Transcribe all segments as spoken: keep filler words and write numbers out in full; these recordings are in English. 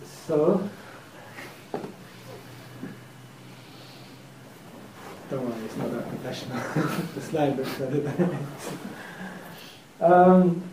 So, don't worry, it's not that professional. The slide looks better than it is. Um,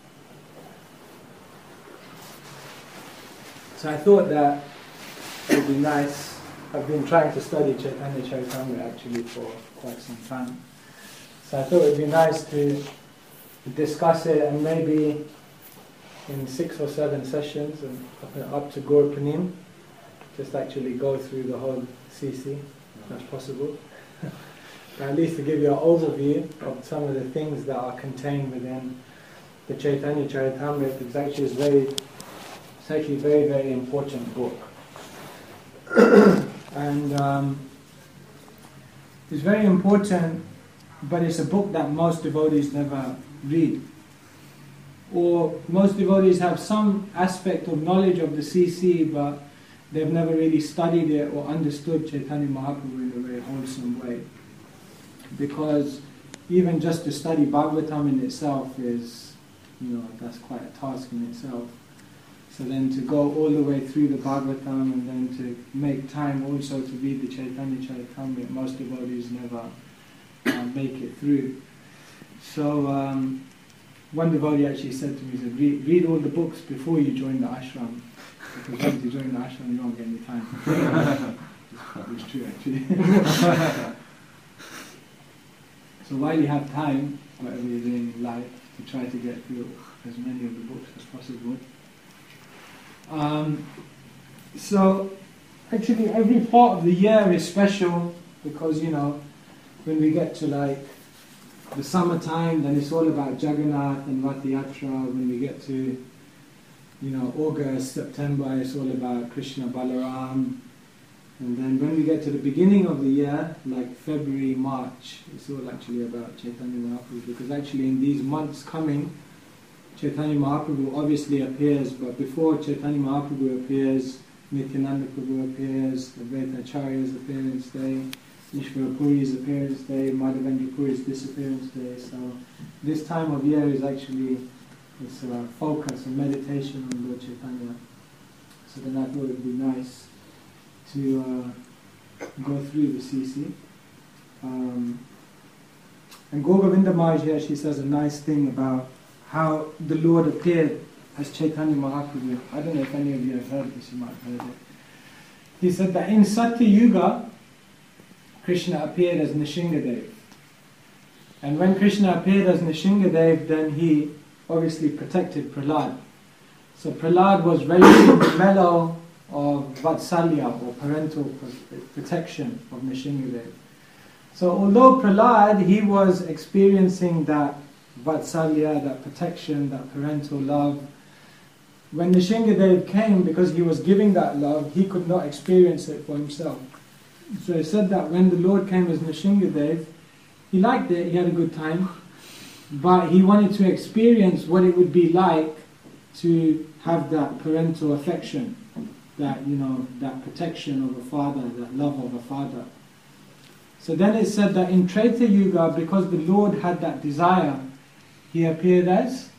so I thought that it would be nice. I've been trying to study Chaitanya Charitamrita actually for quite some time. So I thought it would be nice to discuss it, and maybe in six or seven sessions and up, up to Gaur Panim, just actually go through the whole C C, if that's possible. At least to give you an overview of some of the things that are contained within the Chaitanya Charitamrita. It's actually a very, it's actually a very, very important book. And um, it's very important, but it's a book that most devotees never read. Or most devotees have some aspect of knowledge of the C C, but they've never really studied it or understood Chaitanya Mahaprabhu in a very wholesome way. Because even just to study Bhagavatam in itself is, you know, that's quite a task in itself. So then to go all the way through the Bhagavatam and then to make time also to read the Chaitanya Charitamrita, most devotees never uh, make it through. So um, one devotee actually said to me, he said, read, read all the books before you join the ashram, because once you join the ashram you won't get any time. It's true actually. So while you have time, whatever you're doing in life, to try to get through as many of the books as possible. Um, so actually every part of the year is special, because, you know, when we get to like the summertime, then it's all about Jagannath and Rath Yatra. When we get to, you know, August, September, it's all about Krishna Balaram. And then when we get to the beginning of the year, like February, March, it's all actually about Chaitanya Mahaprabhu, because actually in these months coming, Chaitanya Mahaprabhu obviously appears, but before Chaitanya Mahaprabhu appears, Nityananda Prabhu appears, Advaita Acharya's appearance day, Ishvara Puri's appearance day, Madhavendra Puri's disappearance day. So this time of year is actually this uh, focus and meditation on Lord Chaitanya. So then I thought it would be nice to uh, go through the C C. Um, and Gaur Govinda Maharaj here, she says a nice thing about how the Lord appeared as Chaitanya Mahaprabhu. I don't know if any of you have heard this, you might have heard it. He said that in Satya Yuga, Krishna appeared as Nishingadev. And when Krishna appeared as Nishingadev, then he obviously protected Prahlad. So Prahlad was relishing the mellow of Vatsalya, or parental protection of Nishingadev. So although Prahlad, he was experiencing that Vatsalya, that protection, that parental love, when Nishingadev came, because he was giving that love, he could not experience it for himself. So he said that when the Lord came as Nishingadev, he liked it, he had a good time, but he wanted to experience what it would be like to have that parental affection, that, you know, that protection of a father, that love of a father. So then it said that in Treta Yuga, because the Lord had that desire, he appeared as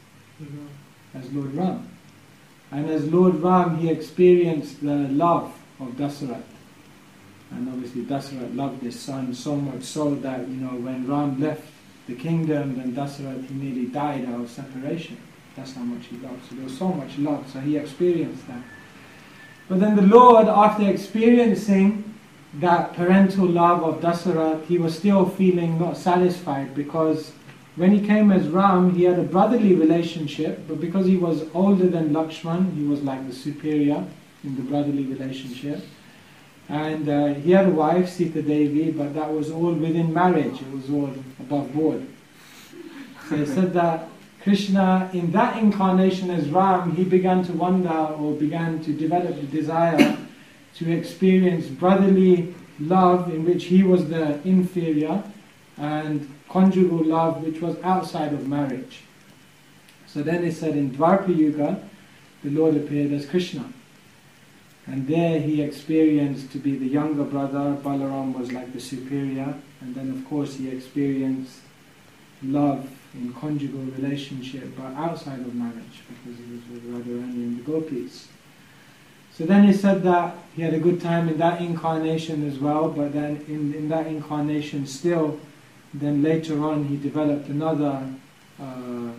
as Lord Ram. And as Lord Ram, he experienced the love of Dasarath. And obviously Dasarath loved his son so much so that, you know, when Ram left the kingdom, then Dasarath, he nearly died out of separation. That's how much he loved. So there was so much love, so he experienced that. But then the Lord, after experiencing that parental love of Dasarath, he was still feeling not satisfied, because when he came as Ram, he had a brotherly relationship, but because he was older than Lakshman, he was like the superior in the brotherly relationship. And uh, he had a wife, Sita Devi, but that was all within marriage, it was all above board. So he said that Krishna, in that incarnation as Ram, he began to wonder, or began to develop the desire to experience brotherly love in which he was the inferior, and conjugal love which was outside of marriage. So then it said in Dwapara Yuga, the Lord appeared as Krishna. And there he experienced to be the younger brother, Balaram was like the superior, and then of course he experienced love in conjugal relationship, but outside of marriage, because he was with Radharani and the gopis. So then he said that he had a good time in that incarnation as well, but then in, in that incarnation still, then later on he developed another uh, uh,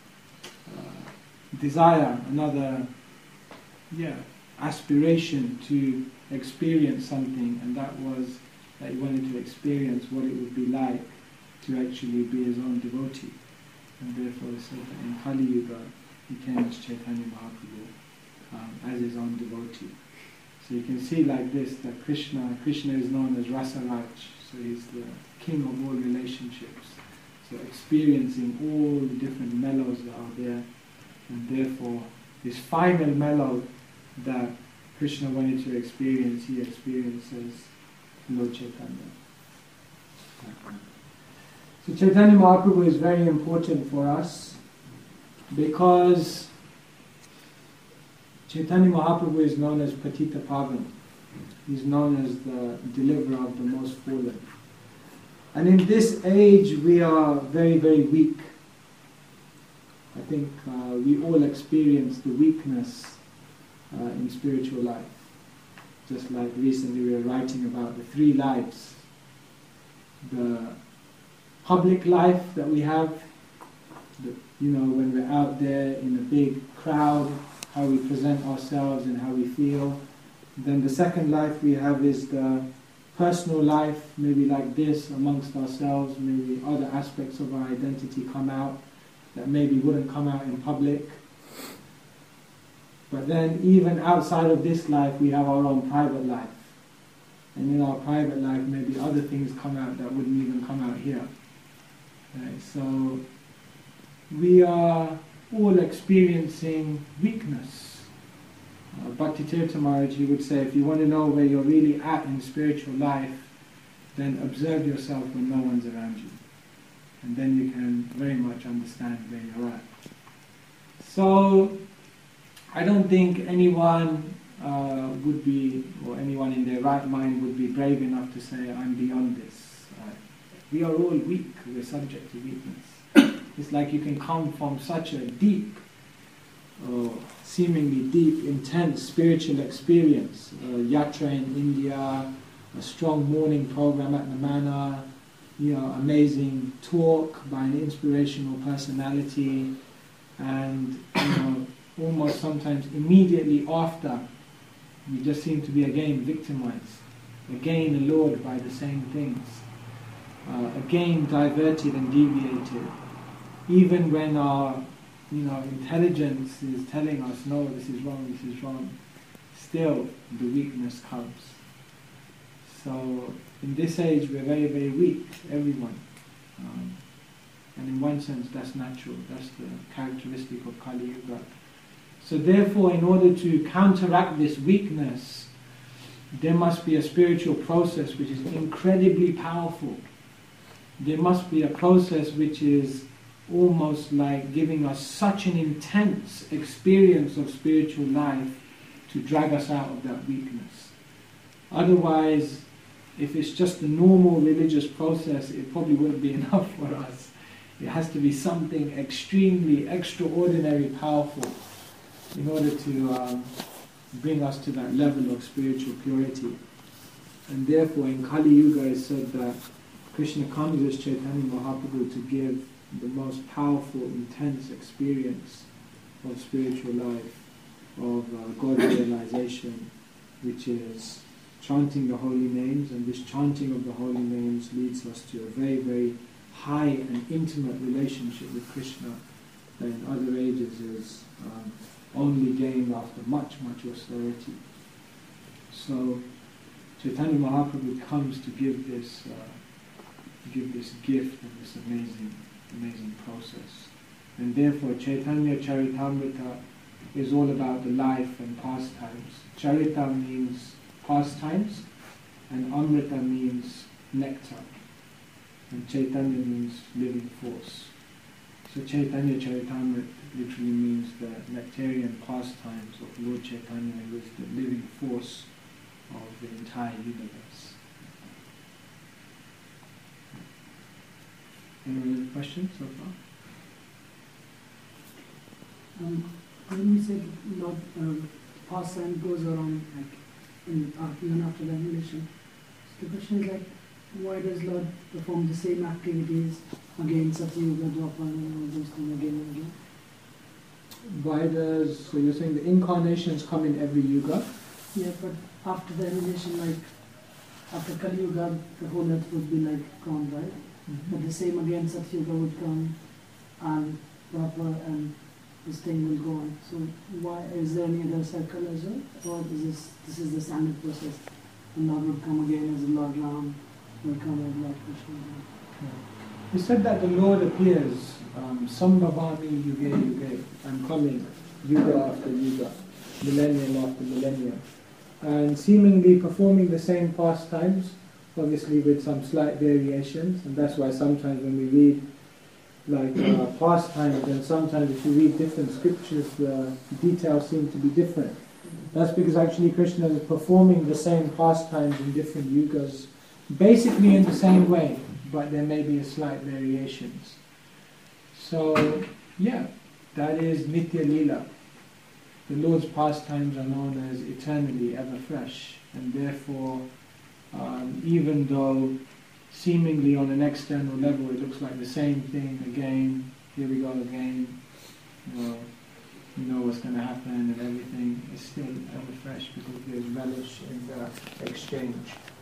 desire, another yeah, aspiration to experience something, and that was that he wanted to experience what it would be like to actually be his own devotee. And therefore he said that in Kali Yuga he came as Chaitanya Mahaprabhu, um, as his own devotee. So you can see like this, that Krishna, Krishna is known as Rasaraj, so he's the king of all relationships. So experiencing all the different mellows that are there, and therefore this final mellow that Krishna wanted to experience, he experiences Lord Chaitanya. So Chaitanya Mahaprabhu is very important for us because Chaitanya Mahaprabhu is known as Patita Pavan. He's known as the deliverer of the most fallen. And in this age we are very, very weak. I think uh, we all experience the weakness uh, in spiritual life. Just like recently we were writing about the three lives. The public life that we have, the, you know, when we're out there in a big crowd, how we present ourselves and how we feel. Then the second life we have is the personal life, maybe like this, amongst ourselves, maybe other aspects of our identity come out that maybe wouldn't come out in public. But then even outside of this life we have our own private life. And in our private life maybe other things come out that wouldn't even come out here. Right? So we are all experiencing weakness. Uh, Bhakti Tirtha Maharaj, he would say, if you want to know where you're really at in spiritual life, then observe yourself when no one's around you. And then you can very much understand where you're at. So, I don't think anyone uh, would be, or anyone in their right mind would be brave enough to say, I'm beyond this. Uh, we are all weak, we're subject to weakness. It's like you can come from such a deep, or seemingly deep, intense spiritual experience. A yatra in India, a strong morning program at the Manor, you know, amazing talk by an inspirational personality, and you know, almost sometimes immediately after, we just seem to be again victimized, again allured by the same things, uh, again diverted and deviated. Even when our, you know, intelligence is telling us, no, this is wrong, this is wrong, still the weakness comes. So in this age we're very, very weak, everyone. Um, and in one sense that's natural, that's the characteristic of Kali Yuga. So therefore, in order to counteract this weakness, there must be a spiritual process which is incredibly powerful. There must be a process which is almost like giving us such an intense experience of spiritual life to drag us out of that weakness. Otherwise, if it's just a normal religious process, it probably wouldn't be enough for us. It has to be something extremely, extraordinary powerful in order to um, bring us to that level of spiritual purity. And therefore in Kali Yuga it's said that Krishna comes as Chaitanya Mahaprabhu to give the most powerful, intense experience of spiritual life, of uh, God realization, which is chanting the holy names, and this chanting of the holy names leads us to a very, very high and intimate relationship with Krishna that in other ages is um, only gained after much, much austerity. So Chaitanya Mahaprabhu comes to give this, uh, give this gift of this amazing, amazing process. And therefore Chaitanya Charitamrita is all about the life and pastimes. Charita means pastimes, and Amrita means nectar, and Chaitanya means living force. So Chaitanya Charitamrita literally means the nectarian pastimes of Lord Chaitanya, who is the living force of the entire universe. Any other questions so far? Um, when you said Lord, um, pastime goes around like in, uh, even after the annihilation. So the question is like, why does Lord perform the same activities again, Satyuga, Dwapara, and all those things again and again? Why does, so you're saying the incarnations come in every yuga? Yeah, but after the annihilation, like after Kali Yuga, the whole earth would be like gone, right? Mm-hmm. But the same again, Satyuga would come and Dwapara and this thing will go on. So why is there any other cycle as well? Or is this this is the standard process? The Lord would come again as Lord Ram, will come as Lord Krishna. He said that the Lord appears, um, Sambhavami Yuge Yuge, I'm coming, Yuga after Yuga, millennium after millennium, and seemingly performing the same pastimes, obviously with some slight variations, and that's why sometimes when we read like uh, pastimes, and sometimes if you read different scriptures, the details seem to be different. That's because actually Krishna is performing the same pastimes in different yugas, basically in the same way, but there may be a slight variations. So, yeah, that is Nitya Leela. The Lord's pastimes are known as eternally ever fresh, and therefore, um, even though seemingly on an external level it looks like the same thing again, here we go again, you know, you know what's going to happen and everything, is still ever fresh because there's relish in the exchange.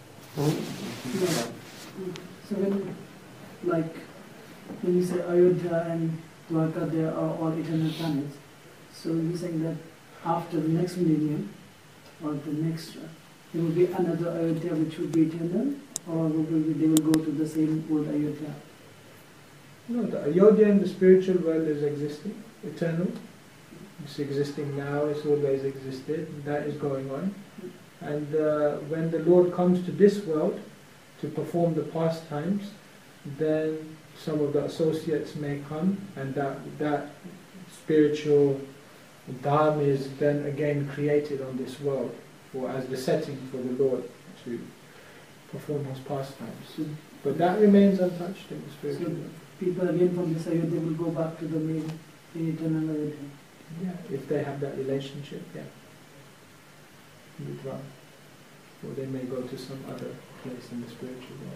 Yeah. So when, like, when you say Ayodhya and Dwarka, they are all eternal planets, so you're saying that after the next millennium, or the next, uh, there will be another Ayodhya which would be eternal, or will be, they will go to the same old Ayodhya? No, the Ayodhya in the spiritual world is existing, eternal. It's existing now, it's always existed, and that is going on. And uh, when the Lord comes to this world to perform the pastimes, then some of the associates may come, and that, that spiritual dham is then again created on this world for as the setting for the Lord to perform his pastimes. But that remains untouched in the spiritual So world. people again from this Ayodhya will go back to the main eternal Ayodhya. Yeah, if they have that relationship, yeah. With Ram. Or they may go to some other place in the spiritual world.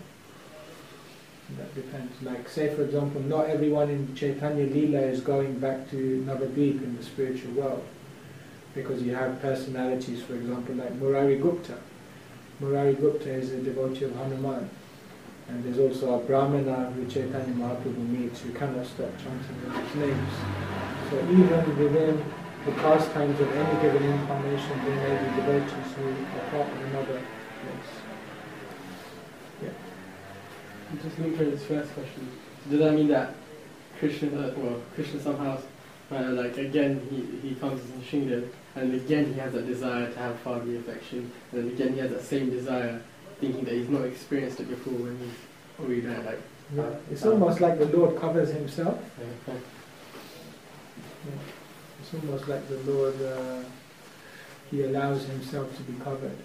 And that depends. Like, say for example, not everyone in Chaitanya Leela is going back to Navadvip in the spiritual world. Because you have personalities, for example, like Murari Gupta. Murari Gupta is a devotee of Hanuman. And there's also a Brahmana who Chaitanya Mahaprabhu meets who cannot stop chanting his names. So even within the pastimes of any given incarnation, there may be devotees who are part of another place. Yeah. Just looking at this first question, does that mean that Krishna, uh, well, Krishna somehow, uh, like again, he, he comes as Nrsimhadev, and again he has that desire to have fatherly affection, and then again he has that same desire, thinking that he's not experienced it before when he's already there, like... Yeah. It's almost like the Lord covers himself. Uh, Yeah. It's almost like the Lord, uh, he allows himself to be covered,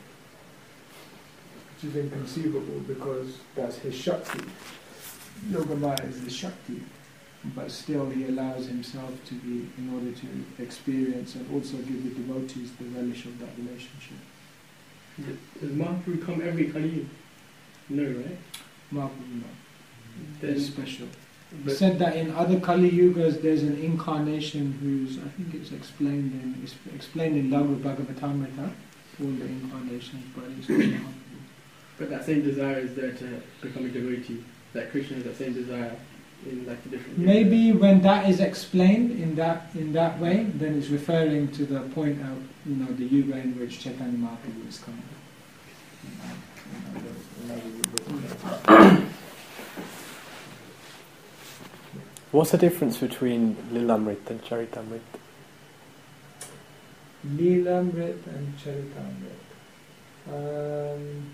which is inconceivable because that's his Shakti. Yogamaya is the Shakti, but still he allows himself to be, in order to experience and also give the devotees the relish of that relationship. Does Mahaprabhu come every Kali Yuga? No, right? Mahaprabhu, no. Then, It's special. He but, said that in other Kali Yugas there's an incarnation who's, I think it's explained in it's explained in Laghu Bhagavatamrita, all the incarnations, but it's not Mahaprabhu. but that same desire is there to become a devotee, that Krishna has that same desire in like a different... Maybe when that is explained in that in that way, then it's referring to the point of, you know, the yuga in which Chaitanya Mahaprabhu is coming. What's the difference between Lilamrit and Charitamrit? Lilamrit and Charitamrit. Um,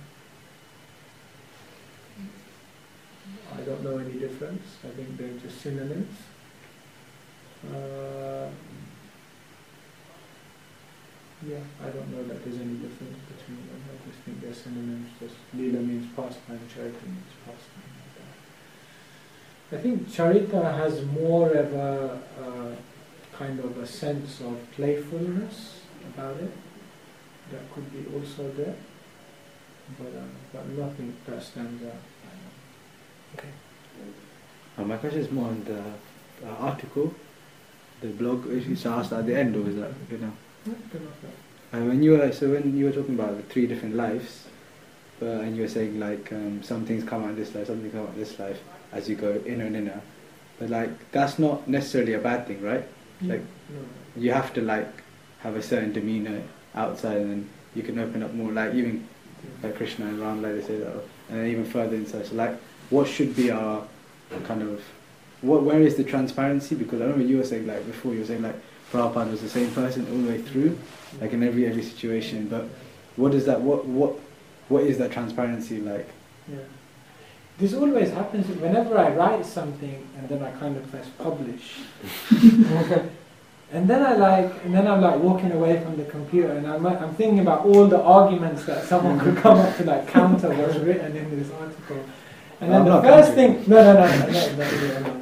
I don't know any difference. I think they're just synonyms. Uh, yeah, I don't know that there's any difference between them. I just think they're synonyms. Just Leela means pastime, Charita means pastime. I think Charita has more of a, a kind of a sense of playfulness about it. that could be also there, but uh, but nothing that stands out. Uh, my question is more on the uh, article, the blog. Is it asked at the end, or is that, you know? Yeah, good enough, yeah. Uh, when you were so when you were talking about the three different lives, uh, and you were saying like um, some things come out of this life, some things come out of this life as you go inner and inner, but like that's not necessarily a bad thing, right? Like No. you have to like have a certain demeanor outside, and then you can open up more. Like even like Krishna and Ram, like they say that, and then even further inside. So like, what should be our kind of what? Where is the transparency? Because I remember you were saying like before, you were saying like Prabhupada was the same person all the way through, like in every every situation. But what is that? What what what is that transparency like? Yeah. This always happens whenever I write something and then I kind of press publish. And then I like, and then I'm like walking away from the computer and I'm, I'm thinking about all the arguments that someone could come up to like counter what's written in this article. And then No, the I'm not first thing, no, no, no, no, no, no, no, no, no,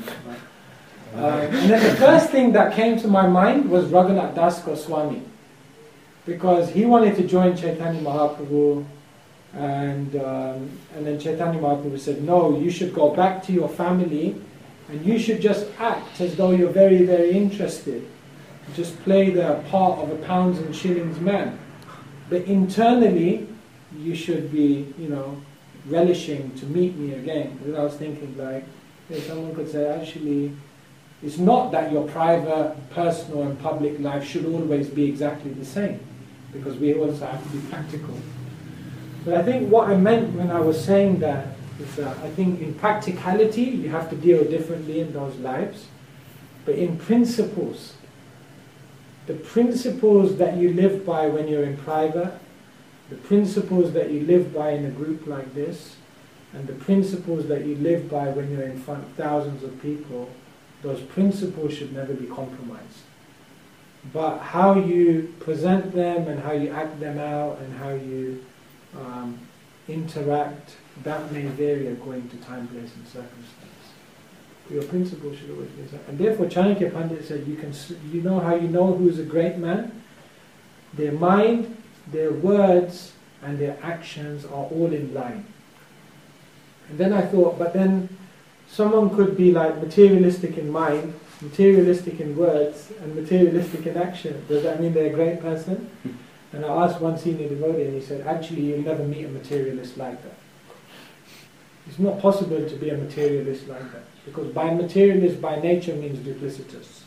no. Um, and then the first thing that came to my mind was Raghunath Das Goswami, because he wanted to join Chaitanya Mahaprabhu. And um, and then Chaitanya Mahaprabhu said, no, you should go back to your family and you should just act as though you're very, very interested. Just play the part of a pounds and shillings man. But internally, you should be, you know, relishing to meet me again. Because I was thinking like, hey, someone could say, actually, it's not that your private, personal and public life should always be exactly the same. Because we also have to be practical. But I think what I meant when I was saying that is that I think in practicality you have to deal differently in those lives. But in principles, the principles that you live by when you're in private, the principles that you live by in a group like this, and the principles that you live by when you're in front of thousands of people, those principles should never be compromised. But how you present them and how you act them out and how you Um, interact, that may vary according to time, place and circumstance. Your principle should always be that. And therefore Chanakya Pandit said, you can, you know how you know who's a great man? Their mind, their words and their actions are all in line. And then I thought, but then someone could be like materialistic in mind, materialistic in words and materialistic in action. Does that mean they're a great person? And I asked one senior devotee and he said, actually you'll never meet a materialist like that. It's not possible to be a materialist like that. Because by materialist by nature means duplicitous.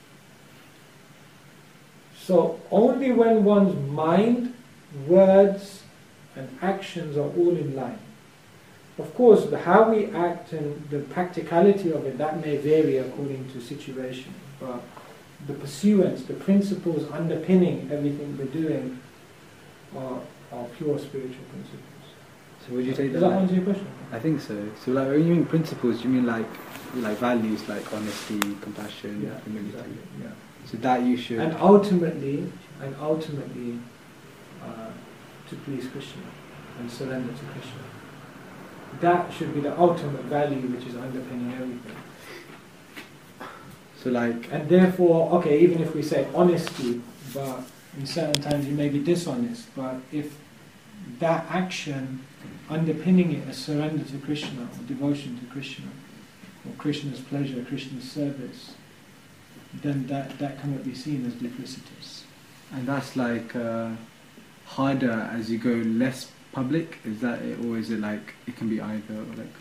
So only when one's mind, words and actions are all in line. Of course, the how we act and the practicality of it, that may vary according to situation. But the pursuance, the principles underpinning everything we're doing are, are pure spiritual principles. So would you take Does that? that Like, answer your question? I think so. So like when you mean principles, you mean like like values like honesty, compassion, Yeah, humility. exactly. Yeah. So that you should. And ultimately, and ultimately, uh, to please Krishna and surrender to Krishna. That should be the ultimate value which is underpinning everything. So like. And therefore, okay, even if we say honesty, but in certain times you may be dishonest, but if that action underpinning it is surrender to Krishna or devotion to Krishna or Krishna's pleasure, Krishna's service, then that, that cannot be seen as duplicitous. And that's like uh, harder as you go less public? Is that it, or is it like it can be either? Or like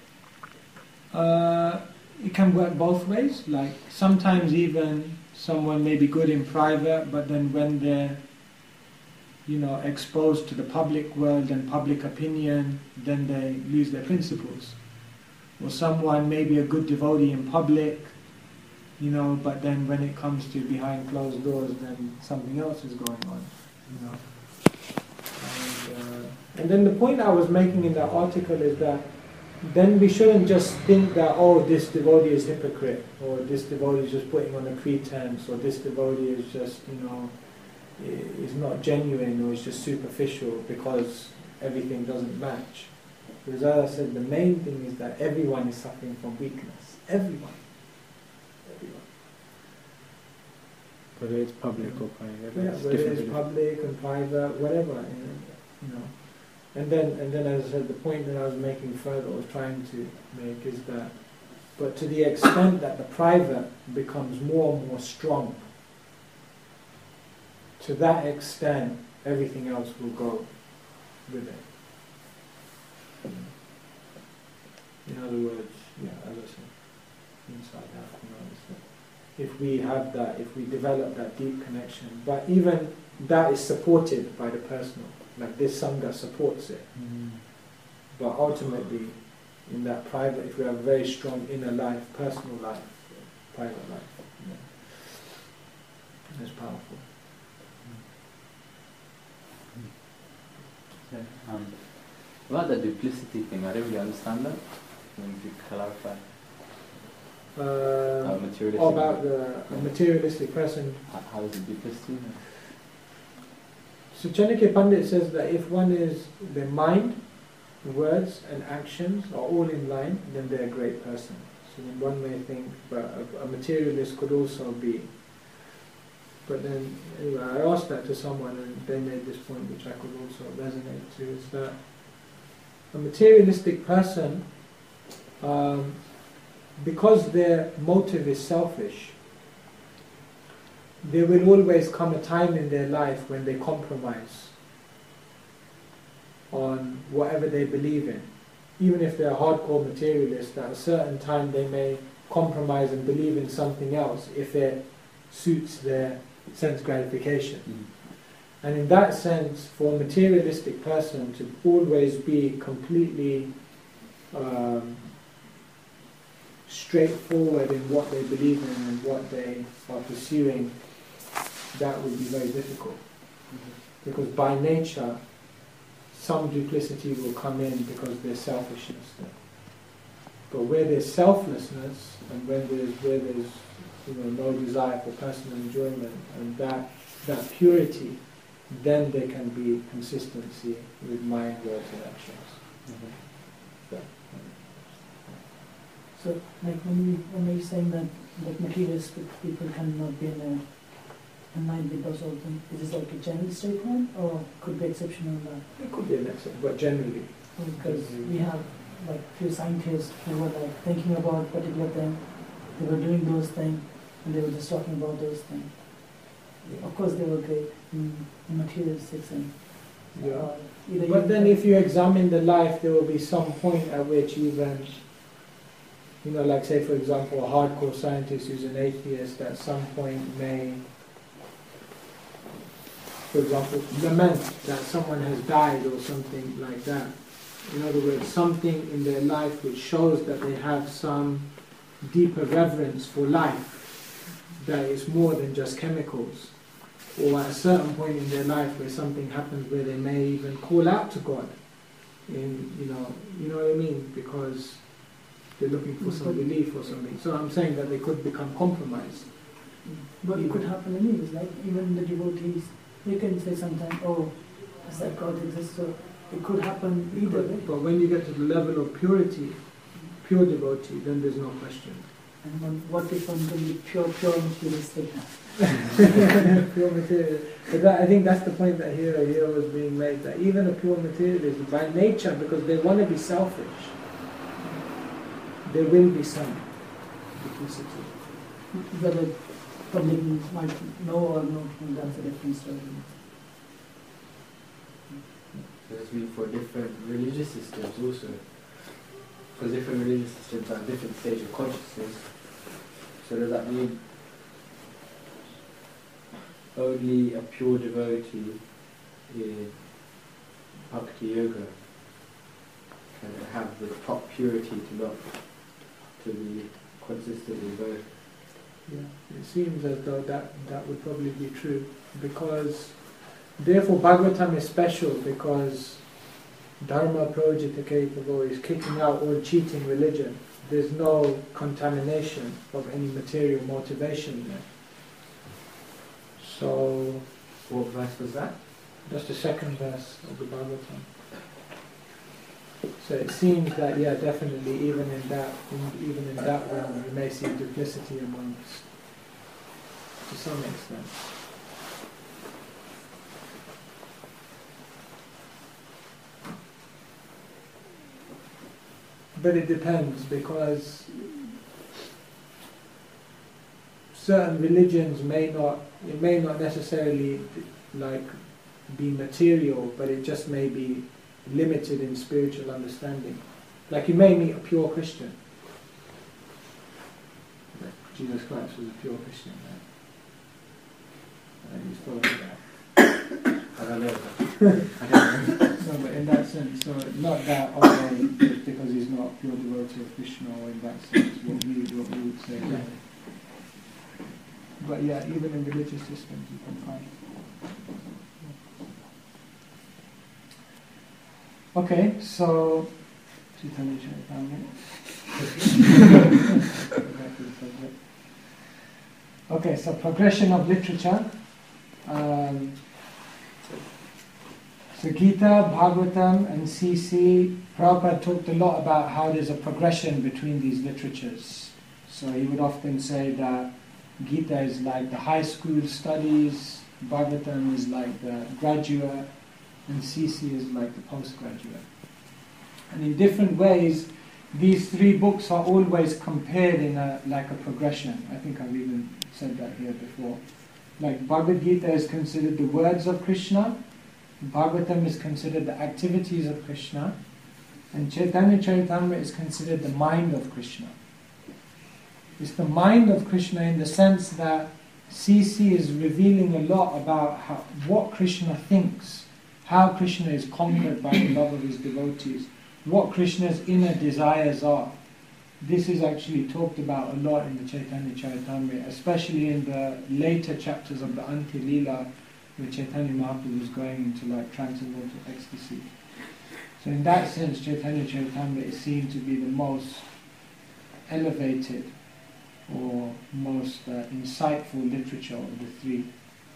Uh, it can work both ways. Like sometimes even someone may be good in private, but then when they're, you know, exposed to the public world and public opinion, then they lose their principles. Or someone may be a good devotee in public, you know, but then when it comes to behind closed doors, then something else is going on, you know. And, uh, and then the point I was making in that article is that then we shouldn't just think that, oh, this devotee is hypocrite, or this devotee is just putting on a pretense, or this devotee is just, you know, is not genuine, or is just superficial because everything doesn't match. Because as I said, the main thing is that everyone is suffering from weakness. Everyone. Everyone. whether it's public or private. Yeah, it's whether different it's religion. public and private, whatever, you know, you know. And then, and then, as I said, the point that I was making further, I was trying to make is that, but to the extent that the private becomes more and more strong, to that extent, everything else will go with it. In other words, yeah, as I said, inside out, you know, so if we have that, if we develop that deep connection, but even that is supported by the personal, like this Sangha supports it. Mm. But ultimately, in that private, if we have a very strong inner life, personal life, private life, you know, it's powerful. Yeah. Um, about the duplicity thing, I don't really understand that. Can you clarify? Uh, Uh, materialistic. Or about the a materialistic person. How, how is it duplicity? So Chanakya Pandit says that if one is, their mind, words and actions are all in line, then they're a great person. So then one may think, but a, a materialist could also be. But then, anyway, I asked that to someone and they made this point which I could also resonate to, is that a materialistic person, um, because their motive is selfish, there will always come a time in their life when they compromise on whatever they believe in. Even if they're a hardcore materialist, at a certain time they may compromise and believe in something else if it suits their sense gratification. Mm. And in that sense, for a materialistic person to always be completely um, straightforward in what they believe in and what they are pursuing, that would be very difficult. Mm-hmm. Because by nature, some duplicity will come in because there's selfishness there. But where there's selflessness and when there's where there's you know no desire for personal enjoyment and that that purity, then there can be consistency with mind, words, and actions. Mm-hmm. So, So, like when you when you're saying that like materialistic people cannot be in a in line with those old things, is this like a general statement or could be exceptional on that? it could be an exception, but generally, Because we have like few scientists who were like thinking about particular thing, they were doing those things, and they were just talking about those things. yeah. Of course, they were great in, in materialistic sense. Yeah. Uh, either But you- then if you examine the life, there will be some point at which even, you know, like say for example, a hardcore scientist who's an atheist at some point may, for example, lament that someone has died or something like that. In other words, something in their life which shows that they have some deeper reverence for life that is more than just chemicals. Or at a certain point in their life where something happens where they may even call out to God, in you know, you know what I mean, because they're looking for some relief or something. So I'm saying that they could become compromised. But it could happen anyways, like even the devotees, they can say sometimes, oh, as that God exists, so it could happen either way. But when you get to the level of purity, pure devotee, then there's no question. And when, what if one can be pure, pure materialistic? Pure material. But that, I think that's the point that here, here was being made, that even a pure materialist, by nature, because they want to be selfish, there will be some duplicity. Whether public might know or not, and that's a different story. So this means for different religious systems also. Because different religious systems are at different stage of consciousness. So does that mean only a pure devotee in Bhakti Yoga can have the top purity to not to be consistent in both? Yeah, it seems as though that, that would probably be true, because therefore Bhagavatam is special because Dharma Projita is kicking out all cheating religion. There's no contamination of any material motivation there. So What verse was that? that's the second verse of the Bhagavatam. So it seems that, yeah, definitely, even in that, in, even in that realm, you may see duplicity amongst to some extent. But it depends, because certain religions may not, it may not necessarily like be material, but it just may be limited in spiritual understanding. Like you may meet a pure Christian. Like Jesus Christ was a pure Christian, right? And he's following that. I don't know. So, but in that sense, so not that okay, just because he's not a pure devotee of Krishna, or in that sense, what we, what we would say. Right? But yeah, even in religious systems you can find. Okay, so okay, so progression of literature. Um, so Gita, Bhagavatam and C C, Prabhupada talked a lot about how there's a progression between these literatures. So he would often say that Gita is like the high school studies, Bhagavatam is like the graduate, and C C is like the postgraduate. And in different ways, these three books are always compared in a like a progression. I think I've even said that here before. Like Bhagavad Gita is considered the words of Krishna, Bhagavatam is considered the activities of Krishna, and Chaitanya Charitamrita is considered the mind of Krishna. It's the mind of Krishna in the sense that C C is revealing a lot about how, what Krishna thinks, how Krishna is conquered by the love of his devotees, what Krishna's inner desires are. This is actually talked about a lot in the Chaitanya Charitamrita, especially in the later chapters of the Antya Leela, where Chaitanya Mahaprabhu is going into like transcendental ecstasy. So in that sense, Chaitanya Charitamrita is seen to be the most elevated or most uh, insightful literature of the three.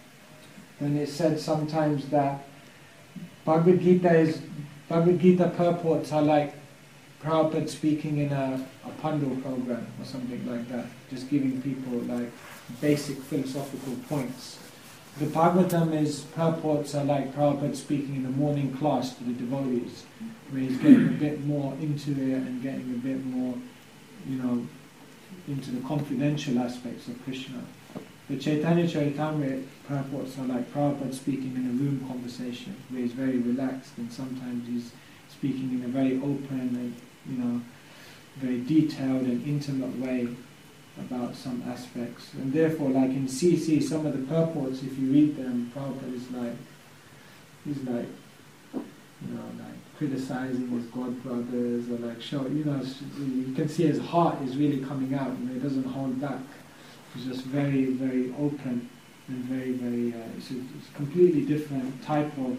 And it's said sometimes that Bhagavad Gita is Bhagavad Gita purports are like Prabhupada speaking in a, a Pandal program or something like that, just giving people like basic philosophical points. The Bhagavatam is purports are like Prabhupada speaking in the morning class to the devotees, where he's getting a bit more into it and getting a bit more, you know, into the confidential aspects of Krishna. The Chaitanya Charitamrita purports are like Prabhupada speaking in a room conversation, where he's very relaxed, and sometimes he's speaking in a very open and, you know, very detailed and intimate way about some aspects. And therefore, like in C C, some of the purports, if you read them, Prabhupada is like, he's like, you know, like criticizing his god brothers, or like show, you know, you can see his heart is really coming out, and he doesn't hold back. He's just very, very open and very, very, uh, it's, a, it's a completely different type of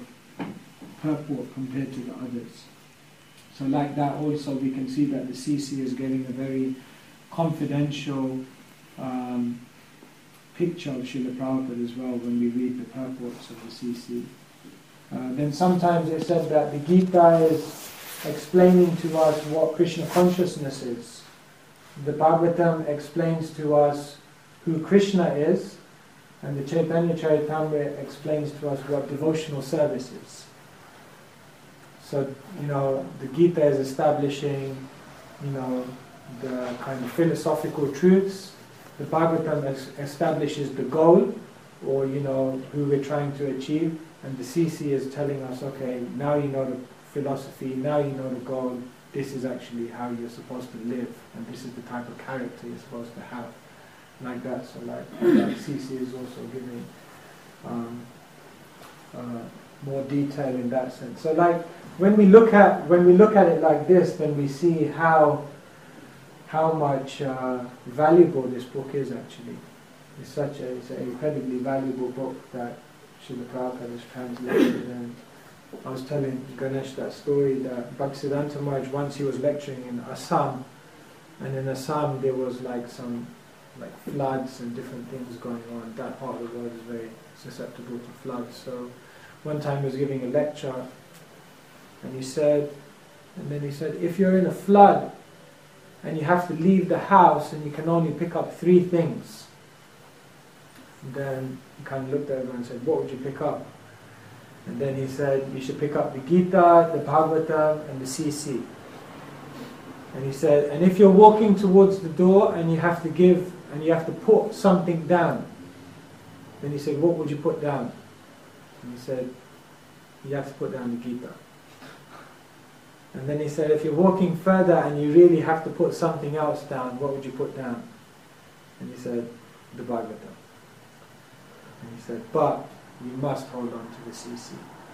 purport compared to the others. So like that also we can see that the C C is getting a very confidential um, picture of Srila Prabhupada as well when we read the purports of the C C. Uh, then sometimes it said that the Gita is explaining to us what Krishna consciousness is. The Bhagavatam explains to us who Krishna is, and the Chaitanya Charitamrita explains to us what devotional service is. So, you know, the Gita is establishing, you know, the kind of philosophical truths. The Bhagavatam es- establishes the goal, or, you know, who we're trying to achieve. And the C C is telling us, okay, now you know the philosophy, now you know the goal, this is actually how you're supposed to live, and this is the type of character you're supposed to have. Like that, so like, like C C is also giving um, uh, more detail in that sense. So like, when we look at when we look at it like this, then we see how how much uh, valuable this book is actually. It's such a it's an incredibly valuable book that Srila Prabhupada has translated. And I was telling Ganesh that story that Bhaktisiddhanta Maharaj, once he was lecturing in Assam, and in Assam there was like some like floods and different things going on. That part of the world is very susceptible to floods. So one time he was giving a lecture, and he said, and then he said, if you're in a flood and you have to leave the house and you can only pick up three things, then he kind of looked at everyone and said, what would you pick up? And then he said, you should pick up the Gita, the Bhagavatam, and the C C. And he said, and if you're walking towards the door and you have to give, and you have to put something down, then he said, what would you put down? And he said, you have to put down the Gita. And then he said, if you're walking further and you really have to put something else down, what would you put down? And he said, the Bhagavatam. And he said, but you must hold on to the C C.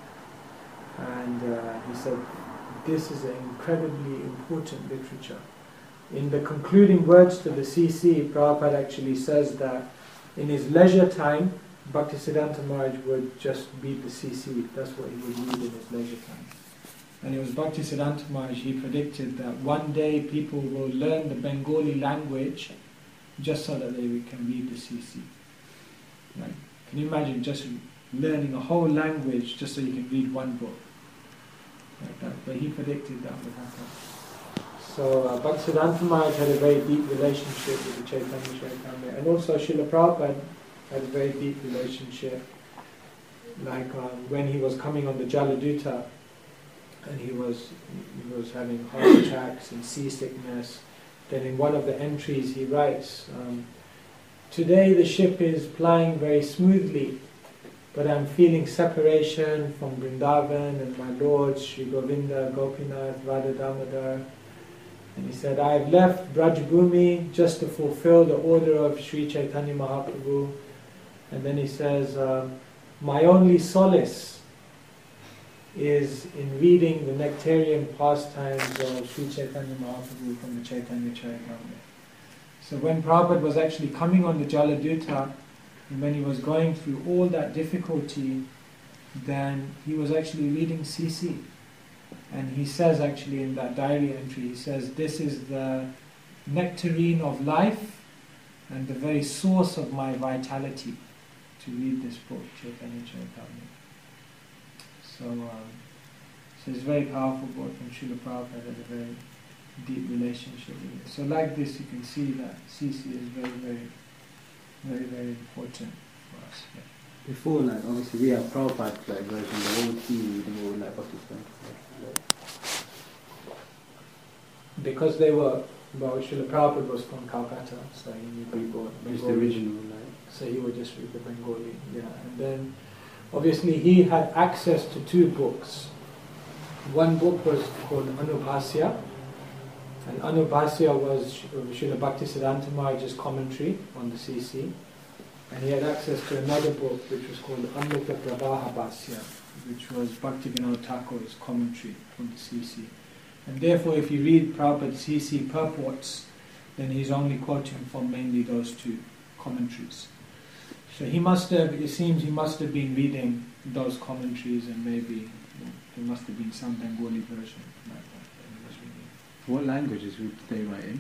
And uh, he said, this is an incredibly important literature. In the concluding words to the C C, Prabhupada actually says that in his leisure time, Bhaktisiddhanta Maharaj would just read the C C. That's what he would read in his leisure time. And it was Bhaktisiddhanta Maharaj, he predicted that one day people will learn the Bengali language just so that they can read the C C. Right? Can you imagine just learning a whole language just so you can read one book? Like that. But he predicted that would happen. So uh, Bhaktisiddhanta Maharaj had a very deep relationship with the Chaitanya Charitamrita, and also Srila Prabhupada had a very deep relationship. Like um, when he was coming on the Jaladuta, and he was he was having heart attacks and seasickness. Then in one of the entries he writes, um, today the ship is plying very smoothly, but I'm feeling separation from Vrindavan and my lords, Sri Govinda, Gopinath, Radha Damodar. And he said, I've left Brajbhumi just to fulfill the order of Sri Chaitanya Mahaprabhu. And then he says, uh, my only solace is in reading the nectarian pastimes of Sri Chaitanya Mahaprabhu from the Chaitanya Charitamrita. So when Prabhupada was actually coming on the Jaladuta, and when he was going through all that difficulty, then he was actually reading C C. And he says actually in that diary entry, he says, this is the nectarine of life and the very source of my vitality to read this book, Chaitanya Charitamrita. So, um, so it's a very powerful book, and Srila Prabhupada had a very deep relationship with it. So like this, you can see that C C is very, very, very, very important for us. Yeah. Before, like, obviously we have Prabhupada like version, the whole team reading all like Pakistan. Because they were, well, Srila Prabhupada was from Calcutta, so he knew people. Just the original, like. So he would just read the Bengali, yeah. And then, obviously, he had access to two books. One book was called Anubhasya, and Anubhasya was Srila Bhaktisiddhanta Maharaj's commentary on the C C. And he had access to another book which was called Amrita Prabhaha Bhasya, which was Bhaktivinoda Thakur's commentary on the C C. And therefore, if you read Prabhupada's C C purports, then he's only quoting from mainly those two commentaries. So he must have, it seems he must have been reading those commentaries, and maybe you know, there must have been some Bengali version like that that he was reading. What languages would they write in?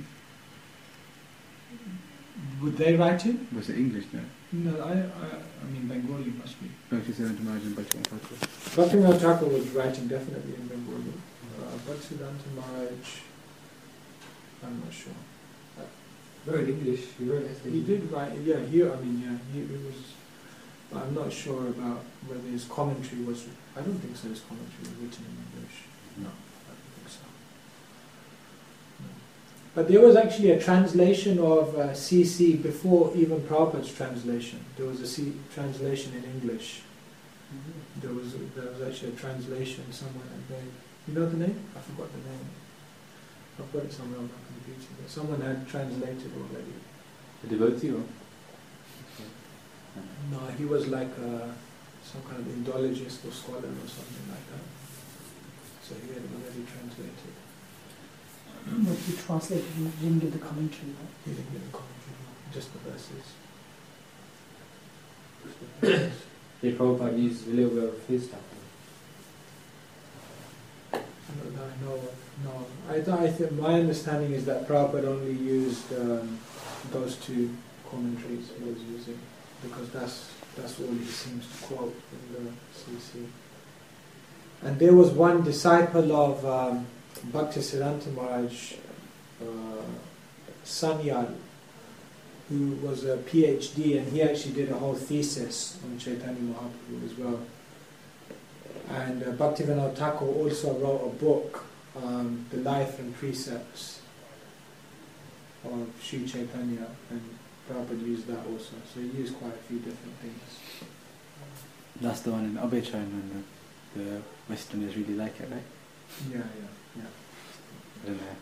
Would they write it? Was it English now? No, I, I, I mean Bengali must be. Bhaktisiddhanta Maharaj and Bhaktivinoda Thakur. Bhaktivinoda Thakur was writing definitely in Bengali. Uh, Bhaktisiddhanta Maharaj, I'm not sure. Wrote English, he wrote it. He did write, yeah, he, I mean, yeah, he it was, but I'm not sure about whether his commentary was, I don't think so, his commentary was written in English. No, I don't think so. No. But there was actually a translation of uh, C C before even Prabhupada's translation. There was a C translation in English. Mm-hmm. There was a, there was actually a translation somewhere. There. You know the name? I forgot the name. I've got it somewhere on my computer. But someone had translated already. A devotee or? No, he was like uh, some kind of Indologist or scholar or something like that. So he had already translated. But he translated, he didn't get the commentary. No? He didn't get the commentary, no. Just the verses. Just the verses. Did Prabhupada use a little bit of his stuff? No, no, no. no. I, th- I think my understanding is that Prabhupada only used um, those two commentaries he was using, because that's that's all he seems to quote in the C C. And there was one disciple of um, Bhaktisiddhanta Maharaj, uh, Sanyal, who was a PhD, and he actually did a whole thesis on Chaitanya Mahaprabhu as well. And uh, Bhaktivinoda Thakur also wrote a book, um, The Life and Precepts of Sri Chaitanya, and Prabhupada used that also. So he used quite a few different things. That's the one in Abhay Charan when the, the Westerners really like it, right? Yeah, yeah, yeah. I don't know.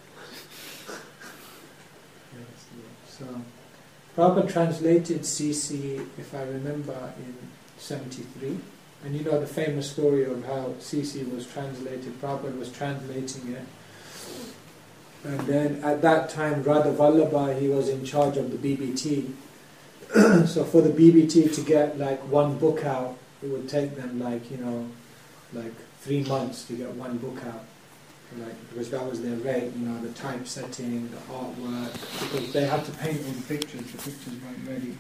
Yes, so, Prabhupada translated C C, if I remember, in seventy-three. And you know the famous story of how C C was translated. Prabhupada was translating it. And then at that time, Radha Vallabha, he was in charge of the B B T. So for the B B T to get like one book out, it would take them like, you know, like three months to get one book out. Like, because that was their rate, you know, the typesetting, the artwork, because they had to paint all the pictures, the pictures weren't ready.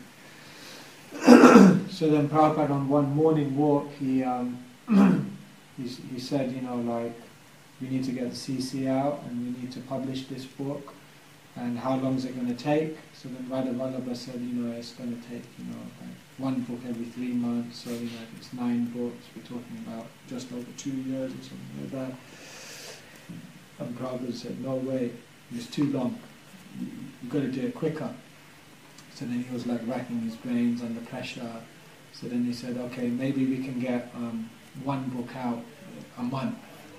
So then Prabhupada on one morning walk, he, um, he, he said, you know, like, we need to get the C C out and we need to publish this book, and how long is it going to take? So then Radha Vallabha said, you know, it's going to take, you know, like one book every three months, so, you know, if it's nine books, we're talking about just over two years or something like that. And Prabhupada said, no way, it's too long, you've got to do it quicker. So then he was like racking his brains under pressure. So then he said, okay, maybe we can get um, one book out a month.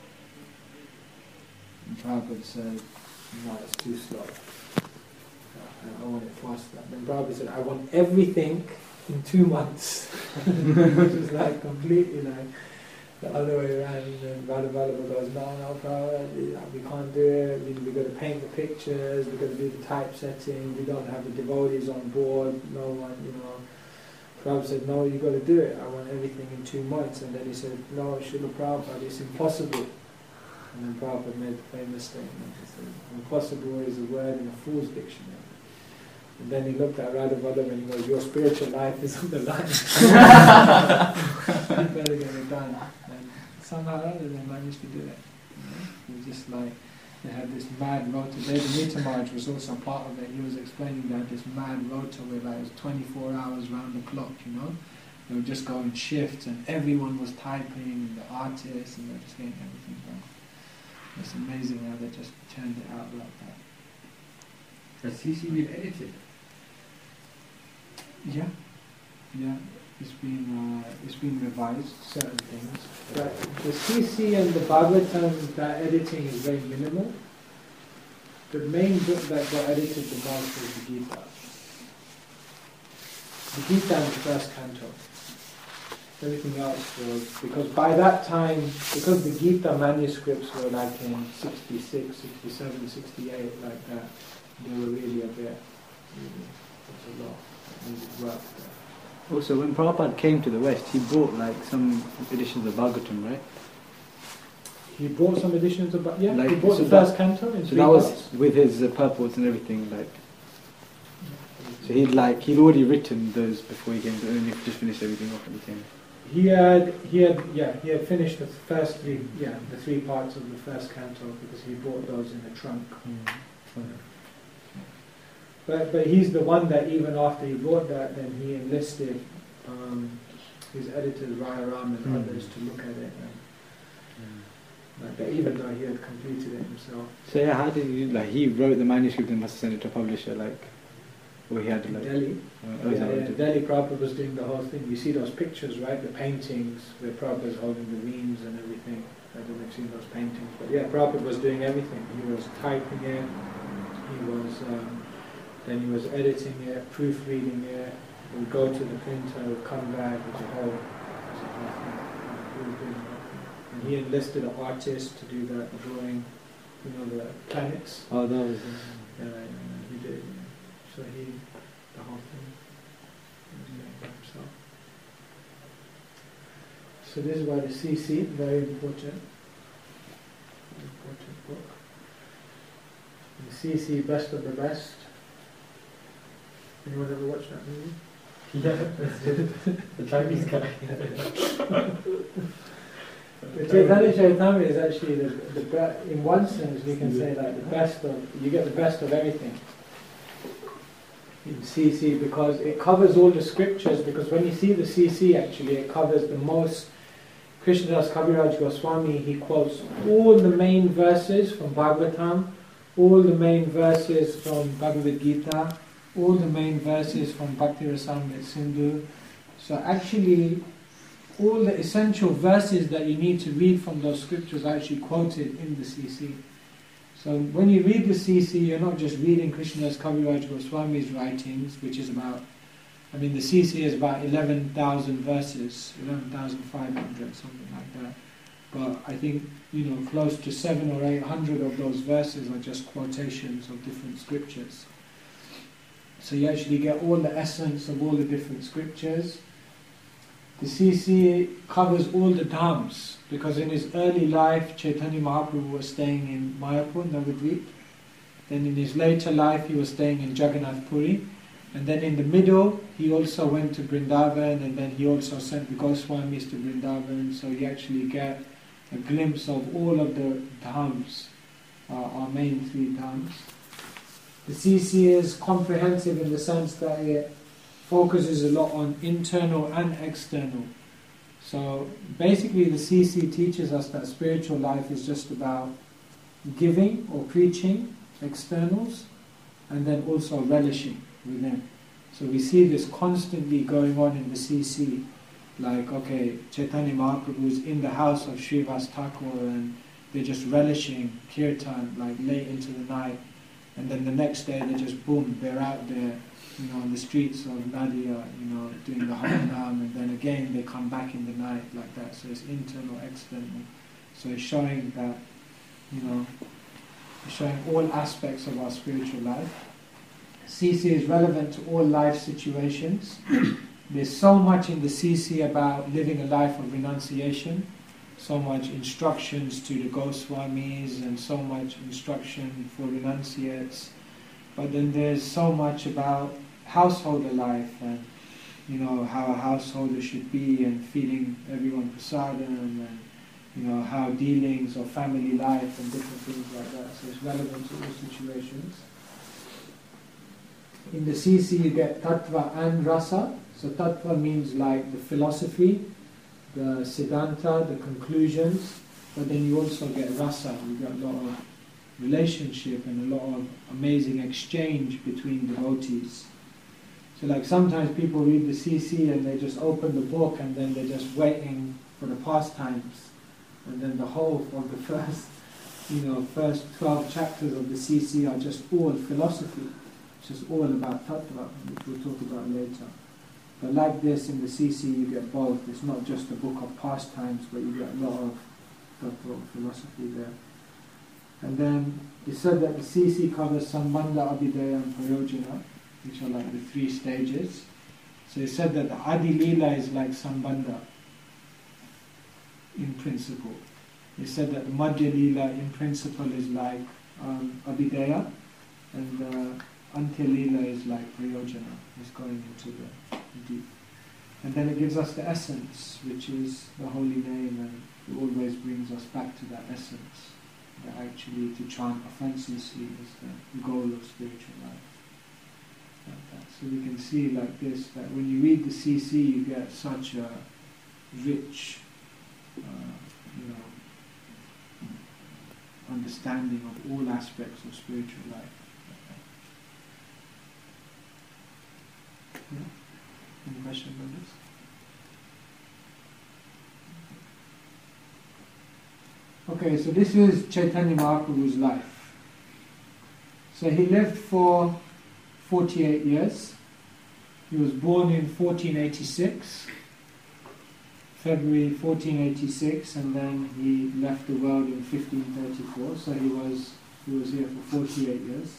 And Prabhupada said, no, it's too slow. I, I want it faster. Then Prabhupada said, I want everything in two months. Which is like completely like the other way around. And then Radha Vallabha goes, no, no, Prabhupada, we can't do it. We, we've got to paint the pictures, we've got to do the typesetting, we don't have the devotees on board, no one, you know. Prabhupada said, no, you've got to do it. I want everything in two months. And then he said, no, Srila Prabhupada, it's impossible. And then Prabhupada made the famous statement. He said, impossible is a word in a fool's dictionary. And then he looked at Radha Vallabha and he goes, your spiritual life is on the line. You better get it done. And somehow or other they managed to do it. You know? It was just like, they had this mad rota. Devamita Maharaj was also part of it. He was explaining that this mad rota where like it was twenty-four hours round the clock, you know. They would just go in shifts and everyone was typing, and the artists, and they were just getting everything done. It's amazing how they just turned it out like that. Has C C been edited? Yeah, yeah. It's been uh, it's been revised, certain things. But the C C and the Bhagavatam, that editing is very minimal. The main book that got edited the most was the Gita. The Gita and the first canto. Everything else was, because by that time, because the Gita manuscripts were like in sixty-six, sixty-seven, sixty-eight, like that, they were really a bit, really, it's a lot. It needed work there. Also, when Prabhupada came to the West, he bought like some editions of Bhagavatam, right? He bought some editions of, yeah, like, he bought so the that, first canto in So three that was parts. with his uh, purports and everything, like. So he'd like he'd already written those before he came, to, and he just finished everything off when he came. He had, he had, yeah, he had finished the first three, yeah, the three parts of the first canto because he bought those in the trunk. Mm. But but he's the one that even after he bought that, then he enlisted um, his editors, Rajaram and mm. others, to look at it. And, mm. like, but even though he had completed it himself. So yeah, how did he like? He wrote the manuscript and must have sent it to a publisher, like, or he had to In like. Delhi. Oh, Yeah, yeah, yeah. Delhi Prabhupada was doing the whole thing. You see those pictures, right? The paintings where Prabhupada's holding the reams and everything. I don't know if you've seen those paintings. But yeah, Prabhupada was doing everything. He was typing it, he was, um, then he was editing it, proofreading it. He would go to the printer, would come back, it was a whole, it was a whole thing. He was doing the whole thing. And he enlisted an artist to do the drawing, you know, the planets. Oh, that was. Yeah, yeah, he did. Yeah. So he, the whole thing. So this is why the C C, very important, very important book. The C C, best of the best. Anyone ever watched that movie? Yeah, the Chinese guy. The Chaitanya Charitamrita is actually the, the be- in one sense we can say like the best of, you get the best of everything. in C C because it covers all the scriptures, because when you see the C C actually it covers the most. Krishnadas Kaviraj Goswami, he quotes all the main verses from Bhagavatam, all the main verses from Bhagavad Gita, all the main verses from Bhakti Rasamrita Sindhu. So actually all the essential verses that you need to read from those scriptures are actually quoted in the C C. So when you read the C C, you're not just reading Krishnadas Kaviraj Goswami's writings, which is about, I mean the C C is about eleven thousand verses, eleven thousand five hundred, something like that. But I think, you know, close to seven or eight hundred of those verses are just quotations of different scriptures. So you actually get all the essence of all the different scriptures. The C C covers all the dhams, because in his early life Chaitanya Mahaprabhu was staying in Mayapur, Navadvip. Then in his later life he was staying in Jagannath Puri. And then in the middle he also went to Vrindavan, and then he also sent the Goswamis to Vrindavan. So you actually get a glimpse of all of the dhams, uh, our main three dhams. The C C is comprehensive in the sense that it focuses a lot on internal and external. So basically the C C teaches us that spiritual life is just about giving or preaching, externals, and then also relishing within. So we see this constantly going on in the C C. Like, okay, Chaitanya Mahaprabhu is in the house of Srivas Thakur and they're just relishing kirtan like late into the night. And then the next day they just boom, they're out there, you know, on the streets of Nadia, you know, doing the Harinam, and then again they come back in the night like that. So it's internal, external. So it's showing that, you know, it's showing all aspects of our spiritual life. C C is relevant to all life situations. There's so much in the C C about living a life of renunciation, so much instructions to the Goswamis and so much instruction for renunciates. But then there's so much about householder life and, you know, how a householder should be and feeding everyone prasadam and, you know, how dealings or family life and different things like that. So it's relevant to all situations. In the C C you get tattva and rasa. So tattva means like the philosophy, the siddhanta, the conclusions, but then you also get rasa, you get a lot of relationship and a lot of amazing exchange between devotees. So like sometimes people read the C C and they just open the book and then they're just waiting for the pastimes, and then the whole of the first, you know, first twelve chapters of the C C are just all philosophy. It's just all about tattva, which we'll talk about later. But like this in the C C you get both. It's not just a book of pastimes, but you get a lot of tattva, philosophy there. And then it said that the C C covers Sambandha, Abhidaya and Prayojana, which are like the three stages. So it said that the Adi Leela is like Sambandha in principle. It said that the Madhya Leela in principle is like um, Abhidaya, and the Antya Leela is like Prayojana, is going into the deep. And then it gives us the essence, which is the holy name, and it always brings us back to that essence. That actually to chant offenselessly is the goal of spiritual life. Like that. So we can see like this, that when you read the C C you get such a rich uh, you know, understanding of all aspects of spiritual life. Yeah? Any questions on this? Okay, so this is Chaitanya Mahaprabhu's life. So he lived for forty-eight years. He was born in fourteen eighty-six, February fourteen eighty-six, and then he left the world in fifteen thirty-four. So he was he was here for forty-eight years.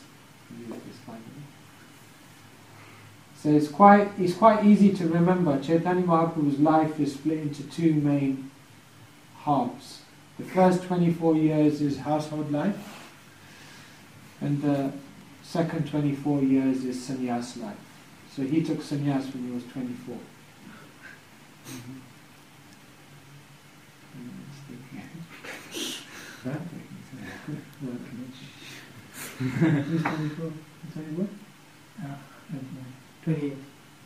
So it's quite it's quite easy to remember. Chaitanya Mahaprabhu's life is split into two main halves. The first twenty-four years is household life, and the second twenty-four years is sannyas life. So he took sannyas when he was twenty-four. Mm-hmm. He's twenty-four. twenty-four? Yeah. twenty-eight.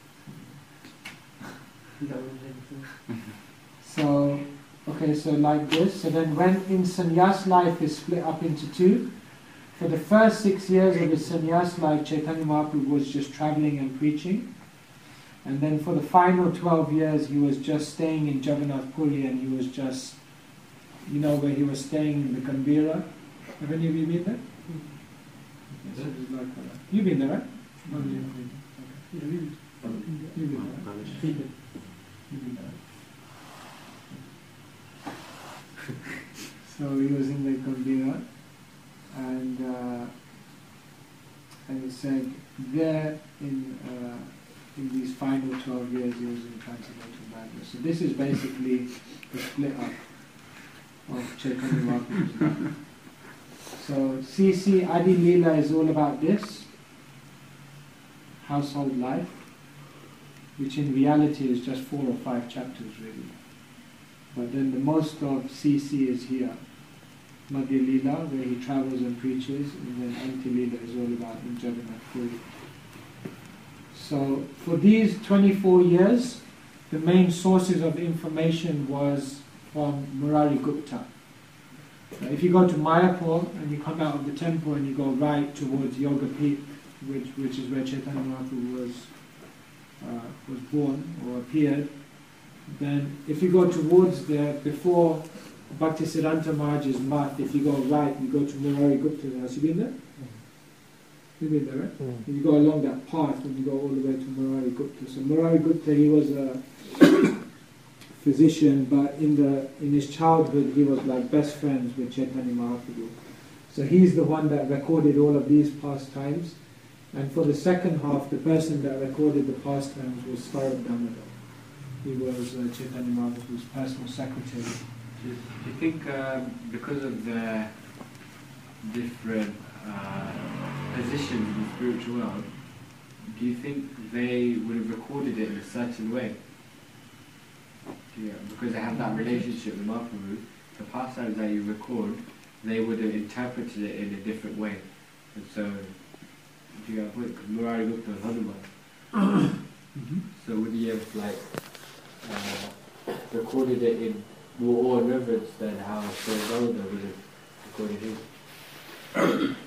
Is that what you're saying? So, okay, so like this. So then when in sannyas life is split up into two, for the first six years of his sannyas life, Chaitanya Mahaprabhu was just traveling and preaching. And then for the final twelve years, he was just staying in Jagannath Puri, and he was just, you know, where he was staying in the Gambhira. Have any of you been there? Yes, it was like that. You've been there, right? No, you've been there. Okay. Yeah, you've you've been there. Right? You've been You've been there. So he was in the Gambhira, and uh, and he said there in uh, in these final twelve years he was in transcendental madness. So this is basically the split up of Chaitanya Mahaprabhu's life. So C C Adi Leela is all about this household life, which in reality is just four or five chapters really. But then the most of C C is here. Madhya Leela, where he travels and preaches, and then Anti Leela is all about in Jagannath Puri. So for these twenty-four years, the main sources of information was from Murari Gupta. Now, if you go to Mayapur and you come out of the temple and you go right towards Yoga Peak, which which is where Chaitanya Mahaprabhu was uh, was born or appeared, then if you go towards there before Bhaktisiddhanta Maharaj's mat, if you go right, you go to Murari Gupta's house. You been there? You've been there, right? Mm. And you go along that path and you go all the way to Murari Gupta. So Murari Gupta, he was a physician, but in the in his childhood he was like best friends with Chaitanya Mahaprabhu. So he's the one that recorded all of these pastimes. And for the second half, the person that recorded the pastimes was Swarup Damodar. He was uh, Chaitanya Mahaprabhu's personal secretary. Do you, do you think um, because of their different uh, positions in the spiritual world, do you think they would have recorded it in a certain way? Yeah, because they have that relationship with Mahaprabhu, the pastimes that you record, they would have interpreted it in a different way. And so, do you get a point? Because Murari Gupta was Hanuman. Mm-hmm. So would he have like uh, recorded it in more awe and reverence than how Swarup Damodar would have recorded his?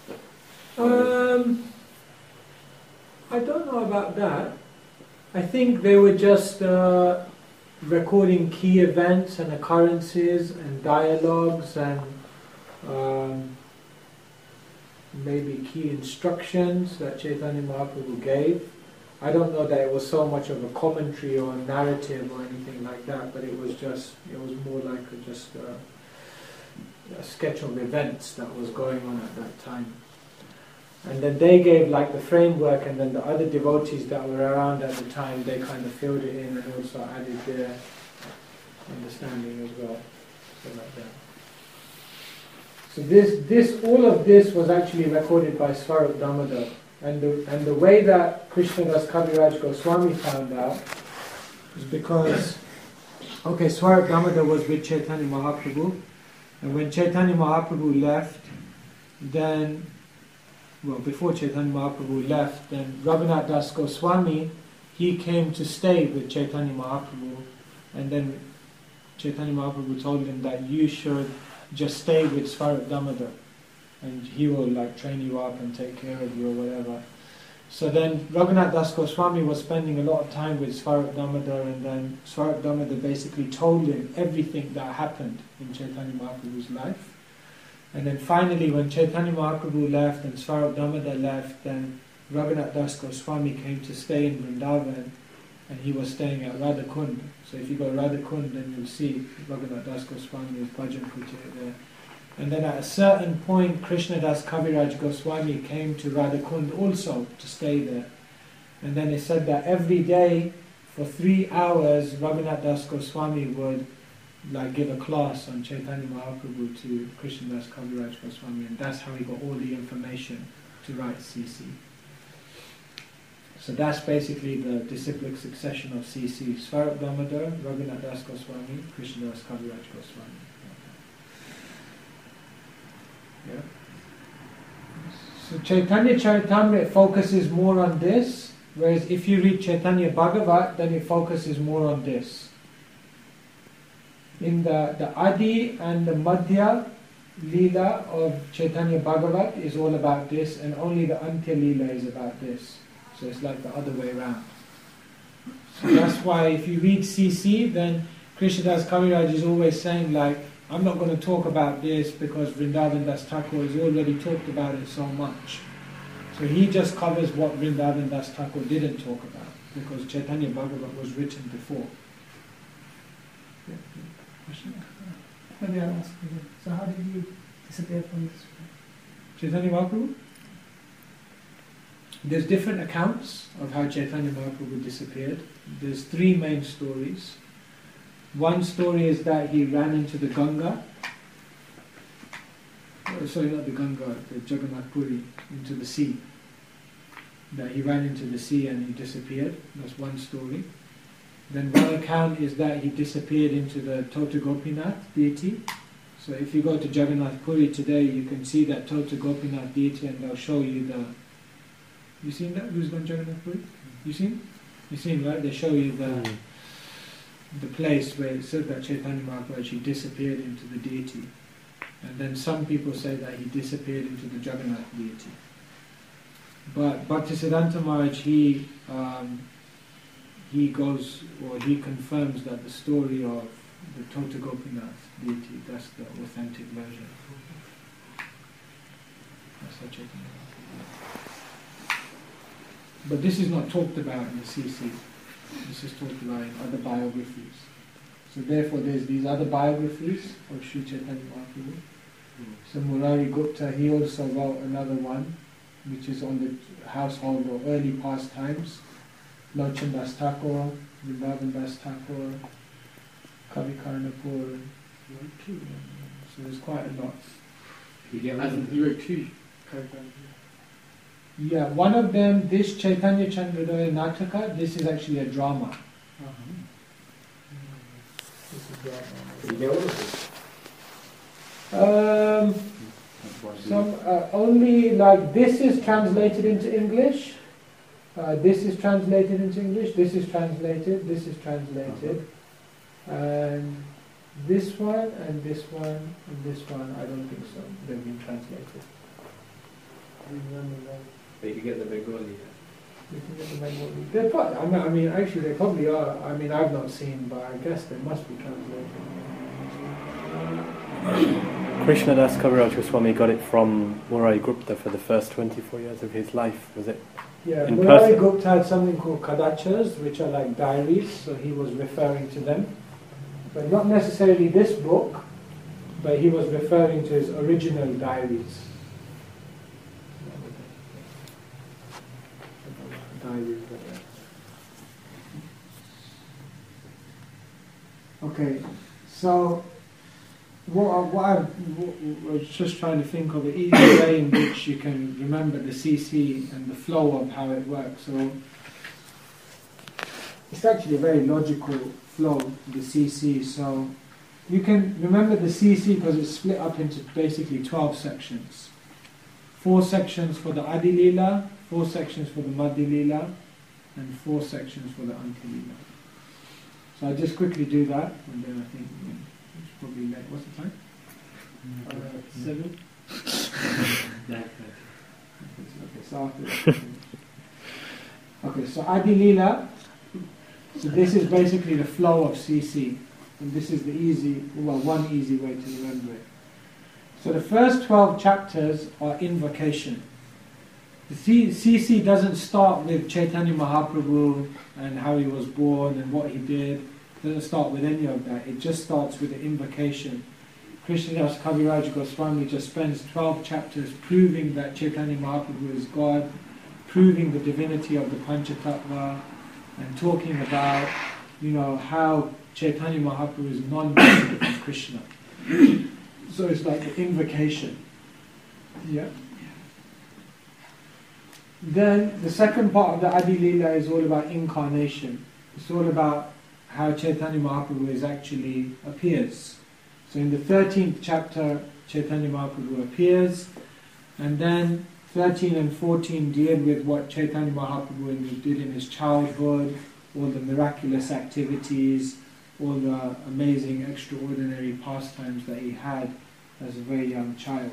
Um, I don't know about that. I think they were just uh, recording key events and occurrences and dialogues and um, maybe key instructions that Chaitanya Mahaprabhu gave. I don't know that it was so much of a commentary or a narrative or anything like that, but it was just, it was more like a, just a, a sketch of events that was going on at that time. And then they gave like the framework, and then the other devotees that were around at the time, they kind of filled it in and also added their understanding as well. So like that. So this, this, all of this was actually recorded by Swarup Damodar. And the, and the way that Krishnadas Kaviraj Goswami found out is because, okay, Swarup Damodar was with Chaitanya Mahaprabhu, and when Chaitanya Mahaprabhu left, then, well, before Chaitanya Mahaprabhu left, then Raghunath Das Goswami, he came to stay with Chaitanya Mahaprabhu, and then Chaitanya Mahaprabhu told him that you should just stay with Swarup Damodar, and he will like train you up and take care of you or whatever. So then Raghunath Das Goswami was spending a lot of time with Swarup Damodar, and then Swarup Damodar basically told him everything that happened in Chaitanya Mahaprabhu's life. And then finally when Chaitanya Mahaprabhu left and Swarup Damodar left, then Raghunath Das Goswami came to stay in Vrindavan, and he was staying at Radhakund. So if you go to Radhakund, then you'll see Raghunath Das Goswami's bhajan kutir there. And then at a certain point, Krishnadas Kaviraj Goswami came to Radhakund also to stay there. And then it said that every day for three hours, Raghunath Das Goswami would like give a class on Chaitanya Mahaprabhu to Krishnadas Kaviraj Goswami, and that's how he got all the information to write C C. So that's basically the disciplic succession of C C. Swarup Damodar, Raghunath Das Goswami, Krishnadas Kaviraj Goswami. Yeah. So Chaitanya Charitamrita focuses more on this, whereas if you read Chaitanya Bhagavat, then it focuses more on this. In the, the Adi and the Madhya Leela of Chaitanya Bhagavat is all about this, and only the Antya Leela is about this. So it's like the other way around. So that's why if you read C C, then Krishnadas Kaviraj is always saying like, I'm not going to talk about this because Vrindavan Das Thakur has already talked about it so much. So he just covers what Vrindavan Das Thakur didn't talk about, because Chaitanya Bhagavat was written before. Yeah, yeah. Question? Maybe I'll ask you. So how did you disappear from this? Chaitanya Mahaprabhu? There's different accounts of how Chaitanya Mahaprabhu disappeared. There's three main stories. One story is that he ran into the Ganga, oh, sorry, not the Ganga, the Jagannath Puri, into the sea. That he ran into the sea and he disappeared. That's one story. Then one account is that he disappeared into the Tota Gopinath deity. So if you go to Jagannath Puri today, you can see that Tota Gopinath deity, and they'll show you the. You seen that? Who's gone to Jagannath Puri? You seen? You seen, right? They show you the. Mm. the place where it said that Chaitanya Mahaprabhu actually disappeared into the deity. And then some people say that he disappeared into the Jagannath deity. But Bhaktisiddhanta Maharaj, he, um, he goes, or he confirms that the story of the Tota Gopinath deity, that's the authentic version. That's how Chaitanya Mahaprabhu. But this is not talked about in the C C. This is talked about in other biographies. So therefore there's these other biographies of Sri Chaitanya Mahaprabhu. Mm. So Murari Gupta, he also wrote another one, which is on the household or early pastimes. Lochan Das Thakur, Vrindavan Das Thakur, Kavi Karnapur. So there's quite a lot. He wrote two. Yeah, one of them, this Chaitanya Chandrodaya Nataka, this is actually a drama. Uh-huh. This is drama. Um, some, uh, only like this is translated into English, uh, this is translated into English, this is translated, this is translated, uh-huh. and this one, and this one, and this one, I don't think so, they've been translated. But you can get the Bengali. You can get the Bengali. They're probably, I mean, I mean, actually, they probably are. I mean, I've not seen, but I guess they must be translated. Krishnadas Kaviraj Goswami got it from Murari Gupta for the first twenty-four years of his life, was it? Yeah, in Murari person? Gupta had something called kadachas, which are like diaries, so he was referring to them. But not necessarily this book, but he was referring to his original diaries. Okay, so what, what I was just trying to think of an easy way in which you can remember the C C and the flow of how it works. So it's actually a very logical flow, the C C. So you can remember the C C because it's split up into basically twelve sections. Four sections for the Adi Leela, four sections for the Madhya Leela, and four sections for the Antya Leela. So I'll just quickly do that, and then I think yeah, it's probably late. What's the time? Uh, seven? Okay, so after okay, so Adi Leela, so this is basically the flow of C C, and this is the easy, well, one easy way to remember it. So the first twelve chapters are invocation. The C C doesn't start with Chaitanya Mahaprabhu and how he was born and what he did. It doesn't start with any of that. It just starts with the invocation. Krishnadas Kaviraj Goswami just spends twelve chapters proving that Chaitanya Mahaprabhu is God, proving the divinity of the Panchatattva, and talking about, you know, how Chaitanya Mahaprabhu is non-different from Krishna. So it's like the invocation. Yeah. Then the second part of the Adi Leela is all about incarnation. It's all about how Chaitanya Mahaprabhu is actually appears. So in the thirteenth chapter, Chaitanya Mahaprabhu appears, and then thirteen and fourteen deal with what Chaitanya Mahaprabhu did in his childhood, all the miraculous activities, all the amazing, extraordinary pastimes that he had as a very young child.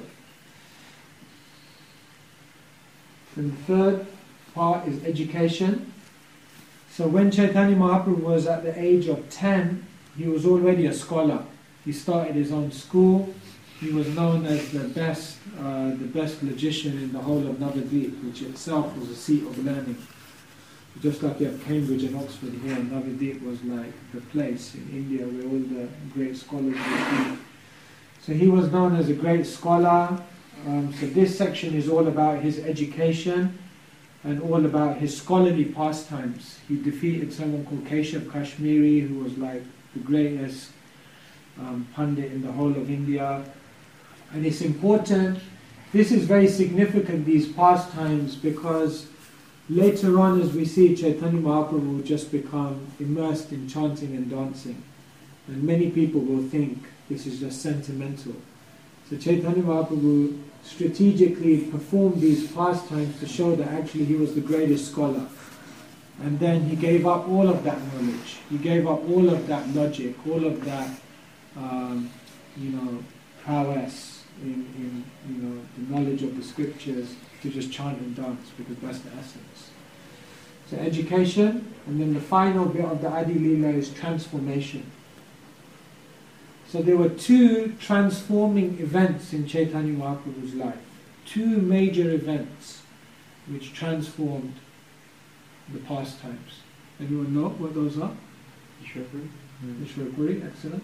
And the third part is education. So when Chaitanya Mahaprabhu was at the age of ten, he was already a scholar. He started his own school. He was known as the best, uh, the best logician in the whole of Navadvip, which itself was a seat of learning. Just like you have Cambridge and Oxford here, Navadvip was like the place in India where all the great scholars would be. So he was known as a great scholar. Um, so this section is all about his education and all about his scholarly pastimes. He defeated someone called Keshav Kashmiri, who was like the greatest um, Pandit in the whole of India. And it's important, this is very significant, these pastimes, because later on as we see, Chaitanya Mahaprabhu will just become immersed in chanting and dancing. And many people will think this is just sentimental. So Chaitanya Mahaprabhu strategically performed these pastimes to show that actually he was the greatest scholar. And then he gave up all of that knowledge. He gave up all of that logic, all of that, um, you know, prowess in, in, you know, the knowledge of the scriptures to just chant and dance, because that's the essence. So education, and then the final bit of the Adi Leela is transformation. So there were two transforming events in Chaitanya Mahaprabhu's life. Two major events which transformed the pastimes. Anyone know what those are? Ishwarapuri. Mm. Ishwarapuri, excellent.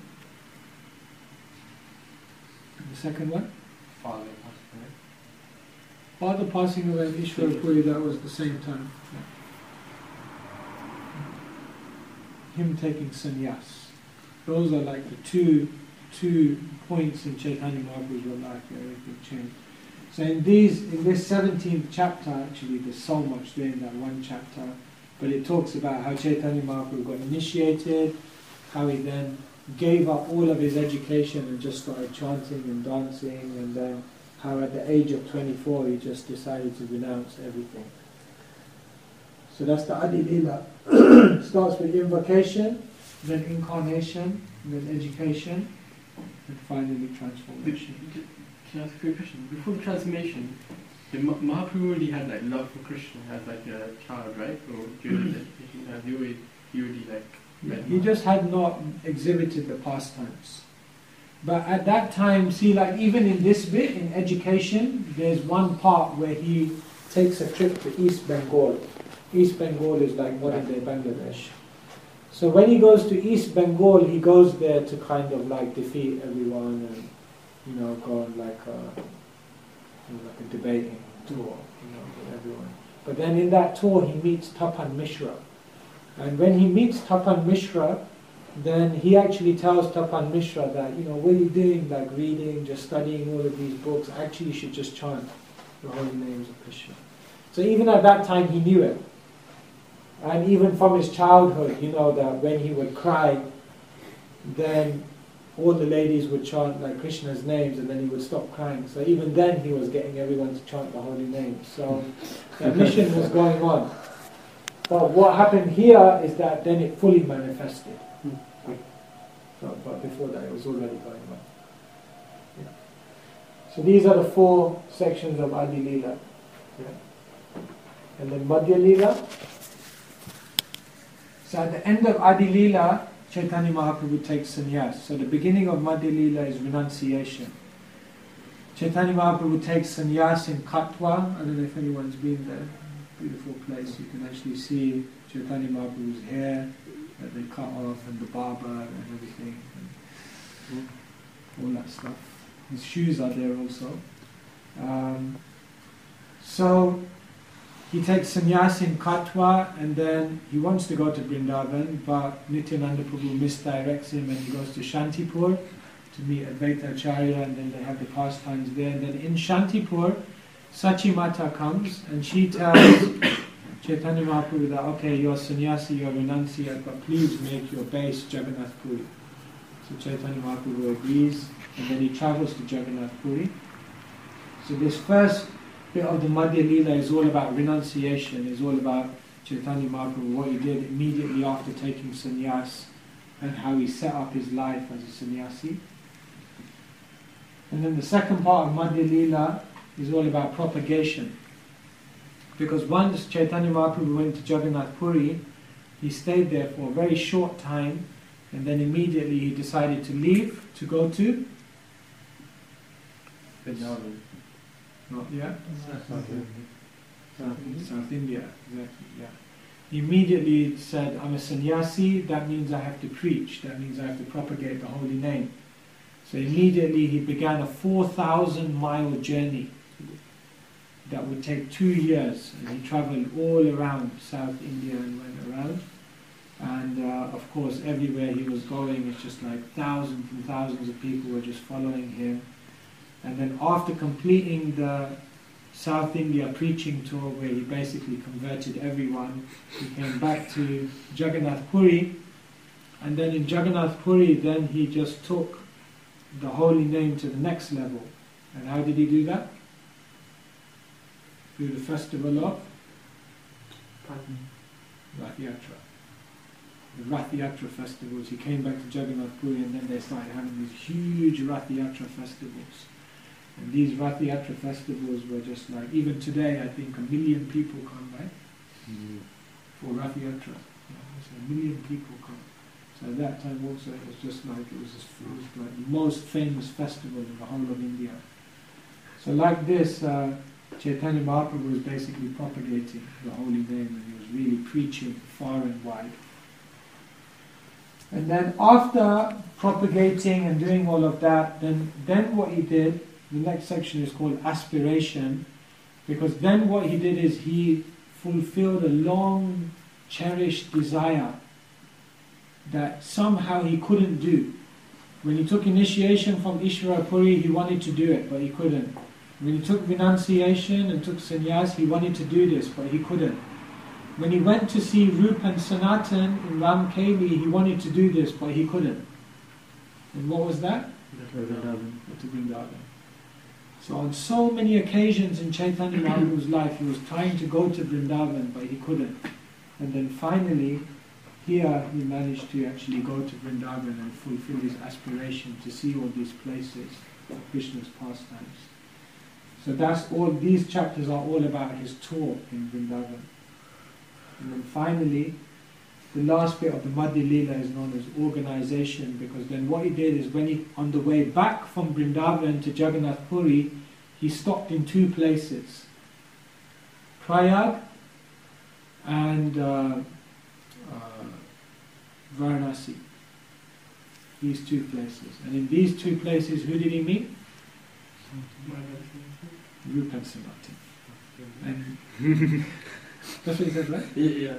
And the second one? Father passed away. Father passing away in Ishwarapuri, that was the same time. Yeah. Him taking sannyas. Those are like the two two points in Chaitanya Mahaprabhu's life where everything changed. So in these, in this seventeenth chapter, actually, there's so much there in that one chapter, but it talks about how Chaitanya Mahaprabhu got initiated, how he then gave up all of his education and just started chanting and dancing, and then how at the age of twenty-four he just decided to renounce everything. So that's the Adi Leela. Starts with invocation, then incarnation, then education, and finally transformation. Can I ask a quick question? Before the transformation, the Ma- Mahaprabhu already had like love for Krishna as like a child, right? Or during his education, as he already, he already like. Yeah, he just had not exhibited the pastimes. But at that time, see, like even in this bit, in education, there's one part where he takes a trip to East Bengal. East Bengal is like modern day Bangladesh. So when he goes to East Bengal, he goes there to kind of like defeat everyone and, you know, go on like a, you know, like a debating tour, you know, with everyone. But then in that tour, he meets Tapan Mishra. And when he meets Tapan Mishra, then he actually tells Tapan Mishra that, you know, what are you doing, like reading, just studying all of these books? Actually, you should just chant the holy names of Krishna. So even at that time, he knew it. And even from his childhood, you know, that when he would cry, then all the ladies would chant like Krishna's names, and then he would stop crying. So even then, he was getting everyone to chant the holy names. So the mission was going on. But what happened here is that then it fully manifested. So, but before that, it was already going on. Yeah. So these are the four sections of Adi Leela. Yeah. And then Madhya Leela. So at the end of Adi Leela, Chaitanya Mahaprabhu takes sannyas. So the beginning of Madhya Leela is renunciation. Chaitanya Mahaprabhu takes sannyas in Katwa. I don't know if anyone's been there. Beautiful place. You can actually see Chaitanya Mahaprabhu's hair that they cut off, and the barber and everything, and all that stuff. His shoes are there also. Um, so he takes sannyas in Katwa, and then he wants to go to Vrindavan, but Nityananda Prabhu misdirects him, and he goes to Shantipur to meet Advaita Acharya, and then they have the pastimes there. And then in Shantipur, Sachi Mata comes, and she tells Chaitanya Mahaprabhu that, okay, you're sannyasi, you're renunciate, but please make your base Jagannath Puri. So Chaitanya Mahaprabhu agrees, and then he travels to Jagannath Puri. So this first bit of the Madhya Leela is all about renunciation, is all about Chaitanya Mahaprabhu, what he did immediately after taking sannyas and how he set up his life as a sannyasi. And then the second part of Madhya Leela is all about propagation. Because once Chaitanya Mahaprabhu went to Jagannath Puri, he stayed there for a very short time, and then immediately he decided to leave to go to Vrindavan. Not yet. South India. South, South India, exactly, yeah. He immediately said, I'm a sannyasi, that means I have to preach, that means I have to propagate the holy name. So immediately he began a four thousand mile journey that would take two years, and he travelled all around South India and went around. And uh, of course everywhere he was going, it's just like thousands and thousands of people were just following him. And then after completing the South India preaching tour, where he basically converted everyone, he came back to Jagannath Puri, and then in Jagannath Puri then he just took the holy name to the next level. And how did he do that? Through the festival of Rath Yatra. The Rath Yatra festivals. He came back to Jagannath Puri, and then they started having these huge Rath Yatra festivals. And these Rath Yatra festivals were just like, even today I think a million people come, right? Mm. For Rath Yatra. Yeah, so a million people come. So at that time also it was just like, it was, just, it was like the most famous festival in the whole of India. So like this, uh, Chaitanya Mahaprabhu was basically propagating the holy name, and he was really preaching far and wide. And then after propagating and doing all of that, then, then what he did, the next section is called aspiration, because then what he did is he fulfilled a long cherished desire that somehow he couldn't do. When he took initiation from Ishvara Puri, he wanted to do it, but he couldn't. When he took renunciation and took sannyas, he wanted to do this, but he couldn't. When he went to see Rup and Sanatan in Ramkeli, he wanted to do this, but he couldn't. And what was that? To Vrindavan. So on so many occasions in Chaitanya Mahaprabhu's life, he was trying to go to Vrindavan, but he couldn't. And then finally, here he managed to actually go to Vrindavan and fulfill his aspiration to see all these places of Krishna's pastimes. So that's all, these chapters are all about his tour in Vrindavan. And then finally, the last bit of the Madhya Leela is known as organization, because then what he did is when he, on the way back from Vrindavan to Jagannath Puri, he stopped in two places, Prayag and uh, uh, Varanasi. These two places. And in these two places, who did he meet? Rupa and Sanatan. And that's what he said, right? Yeah.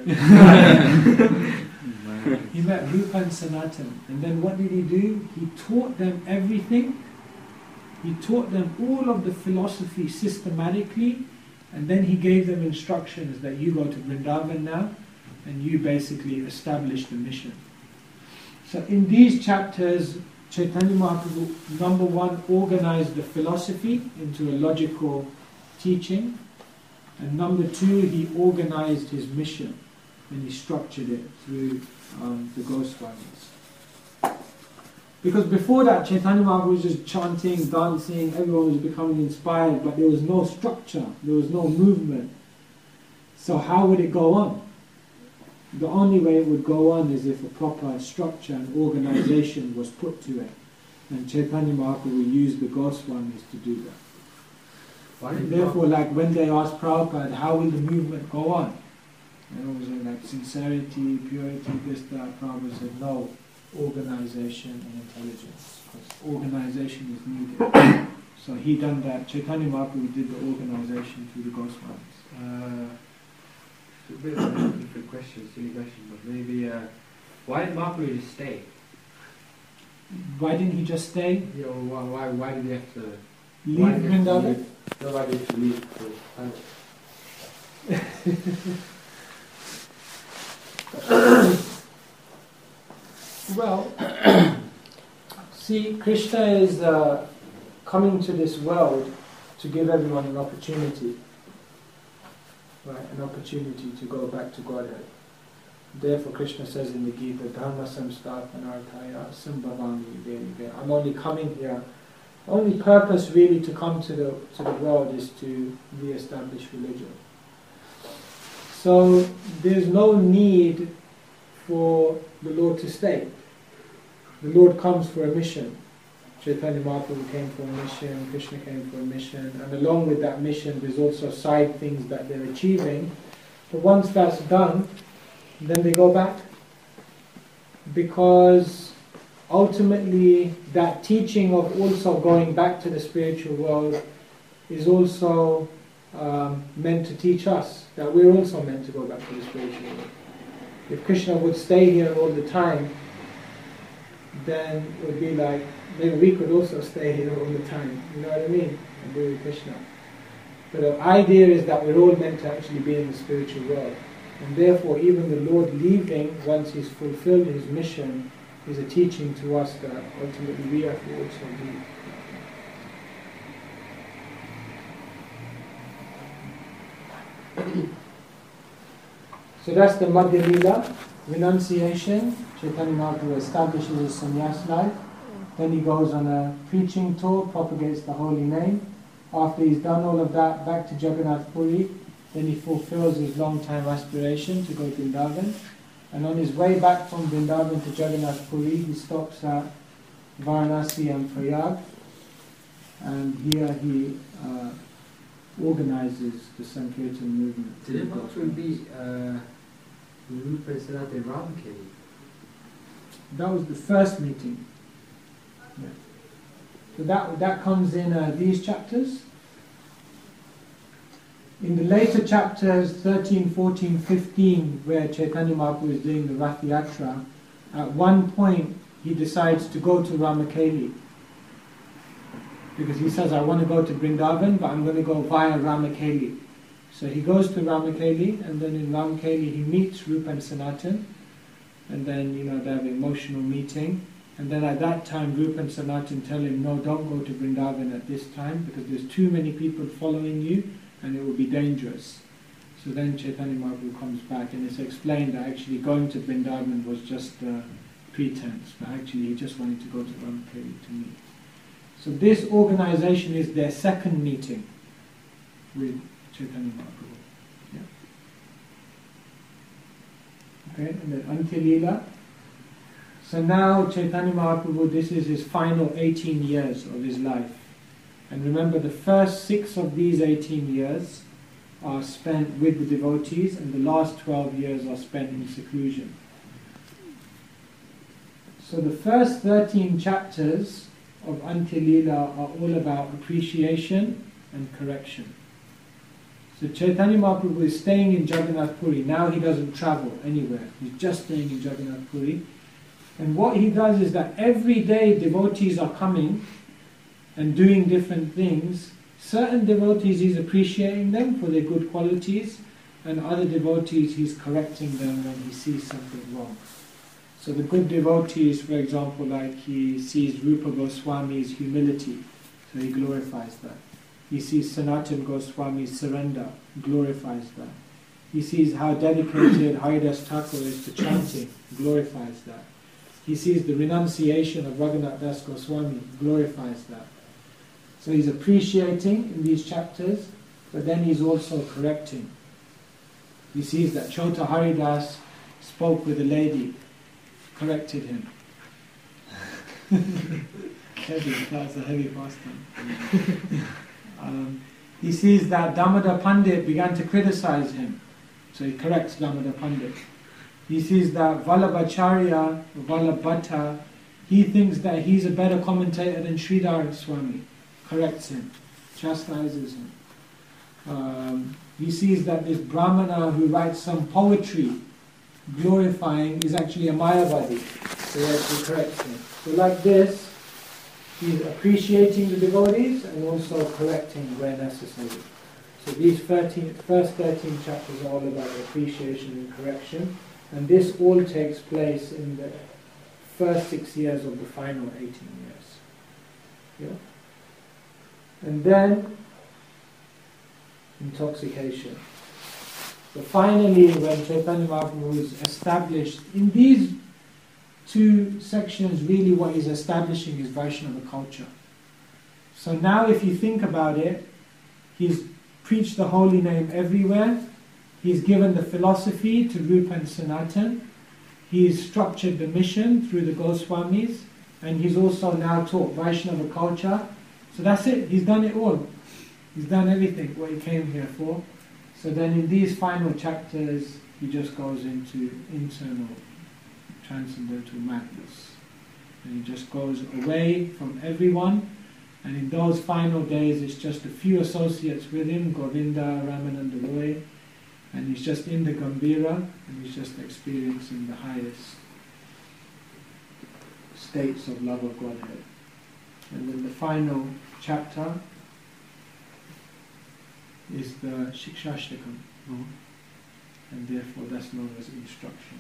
He met Rupa and Sanatan, and then what did he do? He taught them everything. He taught them all of the philosophy systematically, and then he gave them instructions that you go to Vrindavan now, and you basically establish the mission. So in these chapters, Chaitanya Mahaprabhu, number one, organized the philosophy into a logical teaching. And number two, he organized his mission, and he structured it through um, the Goswamis. Because before that, Chaitanya Mahaprabhu was just chanting, dancing, everyone was becoming inspired, but there was no structure, there was no movement. So how would it go on? The only way it would go on is if a proper structure and organization was put to it. And Chaitanya Mahaprabhu used the Goswamis to do that. And therefore, like when they asked Prabhupada, how will the movement go on? And it was like sincerity, purity, this, that. Prabhupada said, no, organization and intelligence. Because organization is needed. So he done that. Chaitanya Mahaprabhu did the organization through the Goswamis. Uh, it's a bit of a different question, silly question, but maybe, uh, why did Mahaprabhu just stay? Why didn't he just stay? You know, why, why, why did he have to Leave Vrindavan? No, why did he leave for Well, see, Krishna is uh, coming to this world to give everyone an opportunity, right, an opportunity to go back to Godhead. Therefore Krishna says in the Gita, Dharma samsthapanarthaya sambhavami devige. I'm only coming here, only purpose really to come to the to the world is to re-establish religion. So there's no need for the Lord to stay. The Lord comes for a mission. Chaitanya Mahaprabhu came for a mission, Krishna came for a mission, and along with that mission there's also side things that they're achieving. But once that's done, then they go back. Because ultimately that teaching of also going back to the spiritual world is also um, meant to teach us that we're also meant to go back to the spiritual world. If Krishna would stay here all the time, then it would be like, maybe we could also stay here all the time, you know what I mean, and be with Krishna. But the idea is that we're all meant to actually be in the spiritual world. And therefore even the Lord leaving, once He's fulfilled His mission, is a teaching to us that ultimately we have to also be. So that's the Madhya Lila, renunciation. Chaitanya Mahaprabhu establishes his sannyas life. Then he goes on a preaching tour, propagates the holy name. After he's done all of that, back to Jagannath Puri. Then he fulfills his long-time aspiration to go to Vrindavan. And on his way back from Vrindavan to Jagannath Puri, he stops at Varanasi and Prayag. And here he uh, organizes the Sankirtan movement. Did it actually be uh, Rupa Sanatana Ramakeli? That was the first meeting. Yeah. So that, that comes in uh, these chapters. In the later chapters, thirteen, fourteen, fifteen, where Chaitanya Mahaprabhu is doing the Rath Yatra, at one point he decides to go to Ramakeli. Because he says, I want to go to Vrindavan, but I'm going to go via Ramakeli. So he goes to Ramakeli, and then in Ramakeli he meets Rupa and Sanatan, and then, you know, they have an emotional meeting. And then at that time, Rupa and Sanatan tell him, no, don't go to Vrindavan at this time, because there's too many people following you, and it will be dangerous. So then Chaitanya Mahaprabhu comes back, and it's explained that actually going to Vrindavan was just a pretense, but actually he just wanted to go to Ramakeli to meet. So this organization is their second meeting with Chaitanya Mahaprabhu. Yeah. Okay, and then Antya Lila. So now Chaitanya Mahaprabhu, this is his final eighteen years of his life. And remember, the first six of these eighteen years are spent with the devotees, and the last twelve years are spent in seclusion. So the first thirteen chapters of Antya Lila are all about appreciation and correction. So Chaitanya Mahaprabhu is staying in Jagannath Puri. Now he doesn't travel anywhere. He's just staying in Jagannath Puri. And what he does is that every day devotees are coming and doing different things. Certain devotees he's appreciating them for their good qualities, and other devotees he's correcting them when he sees something wrong. So the good devotees, for example, like he sees Rupa Goswami's humility, so he glorifies that. He sees Sanatana Goswami's surrender, glorifies that. He sees how dedicated Haridas Thakur is to chanting, glorifies that. He sees the renunciation of Raghunath Das Goswami, glorifies that. So he's appreciating in these chapters, but then he's also correcting. He sees that Chota Haridas spoke with a lady, corrected him. Heavy, that's a heavy fasting. um, he sees that Damodar Pandit began to criticize him, so he corrects Damodar Pandit. He sees that Vallabhacharya, Vallabhata, he thinks that he's a better commentator than Sridhar Swami, corrects him, chastises him. Um, he sees that this Brahmana who writes some poetry glorifying is actually a Mayavadi, so he actually corrects him. So like this, he's appreciating the devotees and also correcting where necessary. So these thirteen, first thirteen chapters are all about appreciation and correction. And this all takes place in the first six years of the final eighteen years. Yeah? And then intoxication. So finally, when Chaitanya Mahaprabhu was established, in these two sections, really what he's establishing is Vaishnava culture. So now if you think about it, he's preached the holy name everywhere, he's given the philosophy to Rupa and Sanatan, he's structured the mission through the Goswamis, and he's also now taught Vaishnava culture. So that's it, he's done it all. He's done everything, what he came here for. So then in these final chapters, he just goes into internal, transcendental madness. And he just goes away from everyone, and in those final days it's just a few associates with him, Govinda, Ramananda Roy, and he's just in the Gambhira, and he's just experiencing the highest states of love of Godhead. And then the final chapter is the Shikshashtakam, no? And therefore that's known as instruction.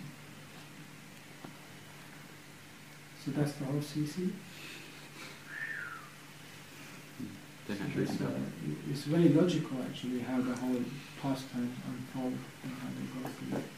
So that's the whole C C. It's, uh, it's very logical actually how the whole pastime unfolds and how they go through it.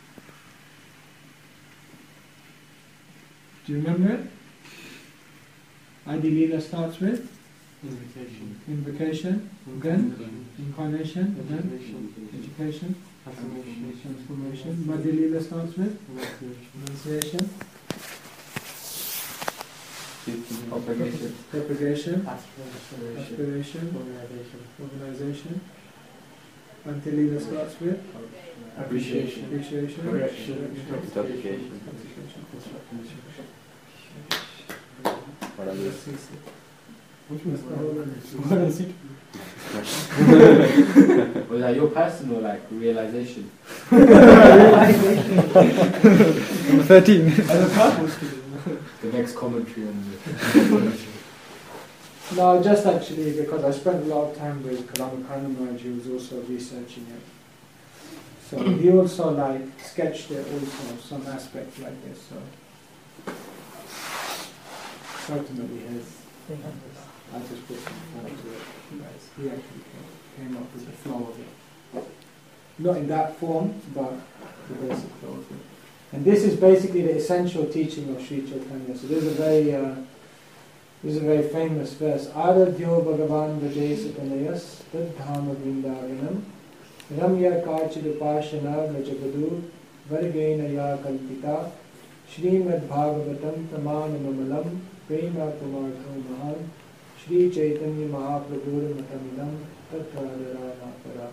Do you remember it? Adi Leela starts with Invocation. invocation, then incarnation, then Incarnation. education, Transformation. transformation. Madhya Leela starts with Renunciation. renunciation, Propagation. propagation, Aspiration. aspiration, Organization. organization. Bhakti Leela starts with Appreciation. appreciation, Correction. Interpretation. What are those? Which was the whole What is it? Was that your personal like realization? Number thirteen. As a purpose to do. The next commentary on the No, just actually because I spent a lot of time with Kalamakarna Maharaj, he was also researching it. So he also like sketched it also, some aspect like this. So ultimately his, I just put some thought to it. He actually came, came up with the flow of it. Not in that form, but the basic flow of it. And this is basically the essential teaching of Sri Chaitanya. So this is a very uh, This is a very famous verse. Aradhyo Bhagavan Vajay Satanayas Tadhama Vrindavanam Ramya Kachidupashana Vrajagadu Vargena Ya Kalpita Shrimad Bhagavatam Tamana Mamalam Prema Pumartho Mahan Shri Chaitanya Mahaprabhur Mataminam Tattvadarana.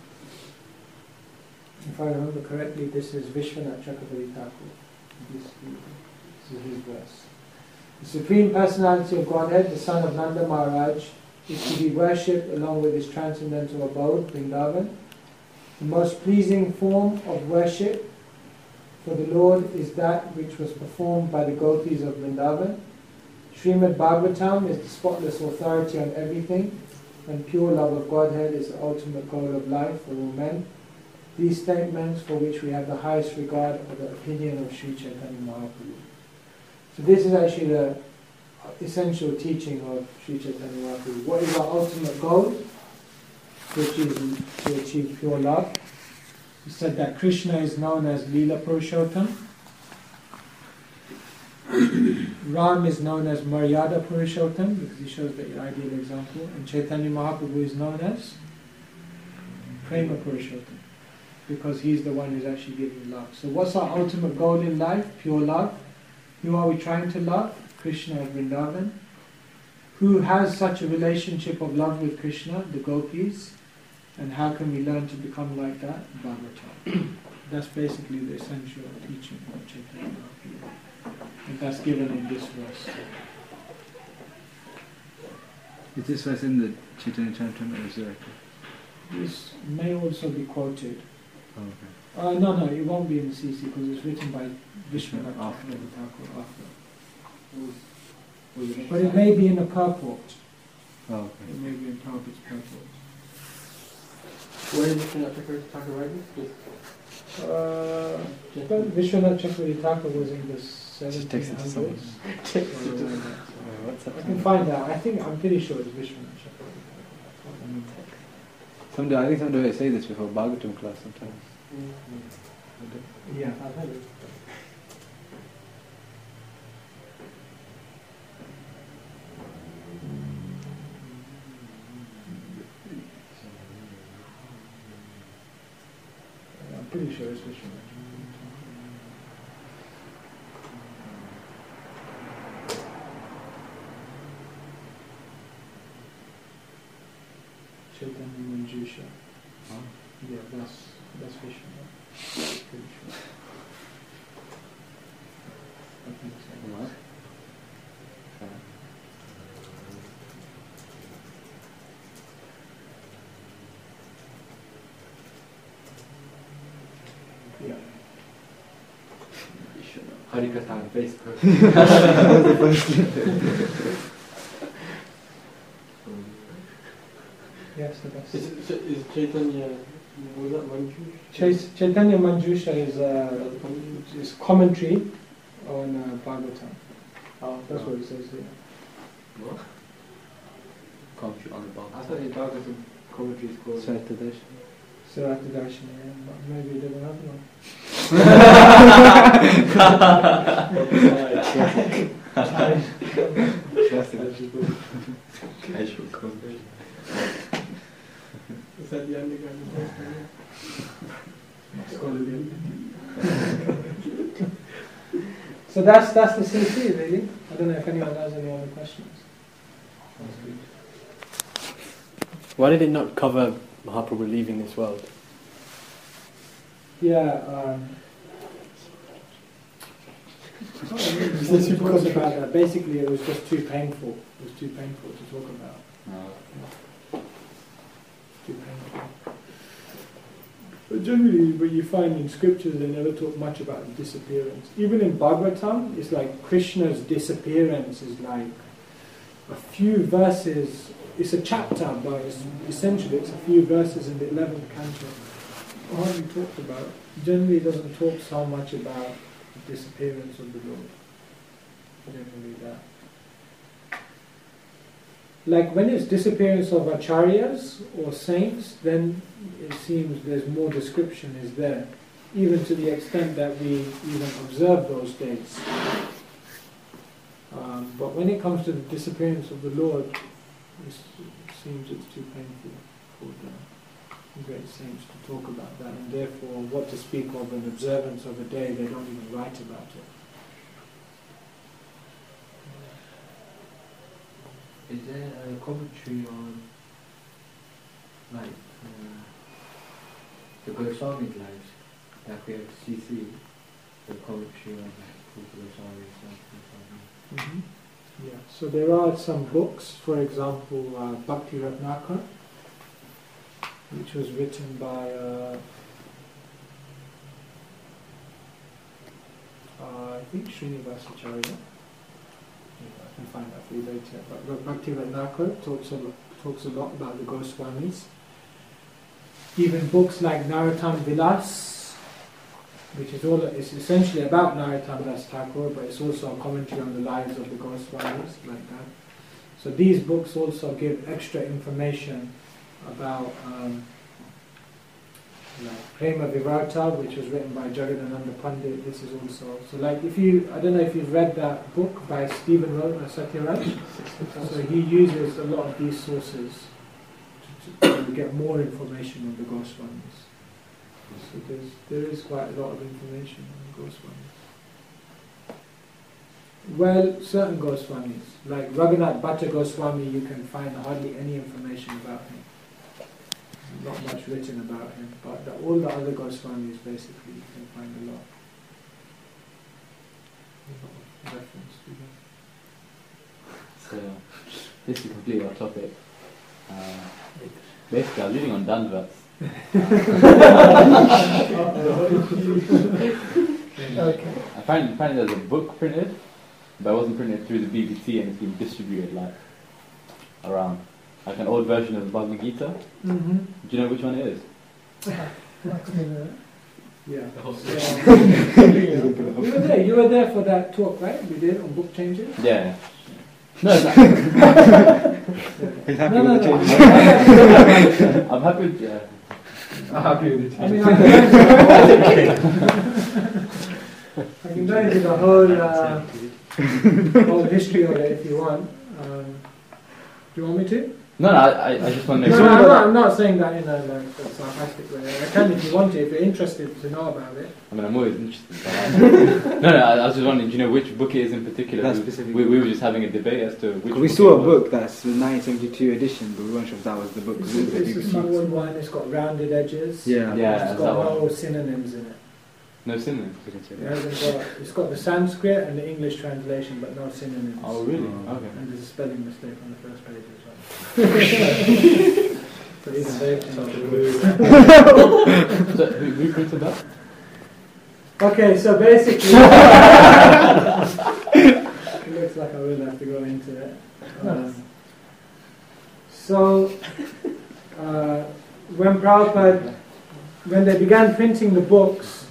If I remember correctly, this is Vishwanath Chakravarti Thakur. This, this is his verse. The Supreme Personality of Godhead, the son of Nanda Maharaj, is to be worshipped along with his transcendental abode, Vrindavan. The most pleasing form of worship for the Lord is that which was performed by the gopis of Vrindavan. Srimad Bhagavatam is the spotless authority on everything, and pure love of Godhead is the ultimate goal of life for all men. These statements, for which we have the highest regard, are the opinion of Sri Chaitanya Mahaprabhu. So this is actually the essential teaching of Sri Chaitanya Mahaprabhu. What is our ultimate goal? Which is to achieve pure love. He said that Krishna is known as Leela Purushottam. Ram is known as Maryada Purushottam because he shows the ideal example. And Chaitanya Mahaprabhu is known as Prema Purushottam because he's the one who's actually giving love. So what's our ultimate goal in life? Pure love. Who are we trying to love? Krishna of Vrindavan. Who has such a relationship of love with Krishna? The gopis. And how can we learn to become like that? Bhagavatam. That's basically the essential teaching of Chaitanya Mahaprabhu. And that's given in this verse. Is this verse in the Chaitanya Charitamrita? Is it? This may also be quoted. Oh, okay. Uh, no, no, it won't be in the C C because it's written by Vishwanath After. Thakur after. But it may be in a purport. Oh, It okay. may be in Prabhupada's purport. Where is Vishwanath Chakravarti Thakur writing? Uh, but Vishwanath Chakravarti Thakur was in the Just text it to seventeen someone. hundreds. Uh, what's I up? can find out. I think I'm pretty sure it's Vishwanath Chakravarti Thakur. Some I think some do say this before Bhagavatam class sometimes. Yeah, I've heard it. I'm pretty sure it's Vishnu. Chaitanya Manjusha. Huh? Yeah, that's that's Vishnu. Right? Pretty sure. I think so. What? Yeah. Harikatha on Facebook. Yes, the best. Is, is, is Chaitanya, was that Manjush? Chait- Chaitanya Manjusha is uh, is commentary on uh, Bhagavatam. Oh, That's what it says here. What? Commentary on the I thought in Bhagavatam commentary is called. Sartadash. Sarata Darshana, yeah, but maybe there's another one. Casual commentary. Is that the underground place? It's called the So that's that's the C C really. I don't know if anyone has any other questions. Why did it not cover Mahaprabhu leaving this world? Yeah. Um, I can't remember what we talked about that. Basically, it was just too painful. It was too painful to talk about. No. Too painful. But generally, what you find in scriptures, they never talk much about the disappearance. Even in Bhagavatam, it's like Krishna's disappearance is like a few verses. It's a chapter, but it's essentially it's a few verses in the eleventh canto. Hardly talked about. Generally, it doesn't talk so much about the disappearance of the Lord. Generally, that. Like when it's disappearance of acharyas or saints, then it seems there's more description is there, even to the extent that we even observe those dates. Um, but when it comes to the disappearance of the Lord, it's, it seems it's too painful for the great saints to talk about that, and therefore what to speak of an observance of a day, they don't even write about it. Is there a commentary on, like, uh, the Goswami's lives, like we have C C, the commentary on like, Goswami and Mm-hmm. Yeah. So there are some books, for example, uh, Bhakti Ratnakar, which was written by uh, uh, I think Srinivasacharya. I can find that for you later. But Bhakti Ratnakar talks a lot, talks a lot about the Goswamis. Even books like Narottam Vilas, which is all it's essentially about Narottam Das Thakur, but it's also a commentary on the lives of the Goswamis, like that. So these books also give extra information about um, like Prema Vivarta, which was written by Jagadananda Pandit. This is also so like if you I don't know if you've read that book by Stephen Ro- uh, Satyaraj. So he uses a lot of these sources to, to, to get more information on the Goswamis. So there's there is quite a lot of information on the Goswamis. Well, certain Goswamis, like Raghunath Bhatta Goswami, you can find hardly any information about him. Not much written about him, but the, all the other Goswamis basically you can find a lot, a lot of reference to them. So, this is completely off topic. Uh, basically, I was reading on Danvats. Okay. I find apparently there's a book printed, but it wasn't printed through the B B T and it's been distributed like around. Like an old version of the Bhagavad Gita. Mm-hmm. Do you know which one it is? Yeah. Yeah. You were there. You were there for that talk, right? We did on book changes. Yeah. No, no. He's happy No, no, with the no. change. I'm happy with, yeah. I'm happy with the I change. mean, I can go into the whole, uh, whole history of it if you want. Um, do you want me to? No, no, I, I just want to No, make no, sure. I'm not, I'm not saying that in a like, a sarcastic way. I can if you want to, if you're interested to know about it. I mean, I'm always interested. But I, no, no, I, I was just wondering, do you know which book it is in particular? That We- specific we, book. we were just having a debate as to which. We book saw it a was. book that's the nineteen seventy-two edition, but we weren't sure if that was the book. It's, It was the it's a B B C. small one, it's got rounded edges. Yeah. Yeah, It's that's got that no one. synonyms in it. No synonym. It hasn't got, it's got the Sanskrit and the English translation, but no synonyms. Oh, really? Oh. Okay. And there's a spelling mistake on the first page as well. So even they can So, who, who printed that? Okay, so basically, it looks like I will have to go into it. Um, so, uh, when Prabhupada, when they began printing the books,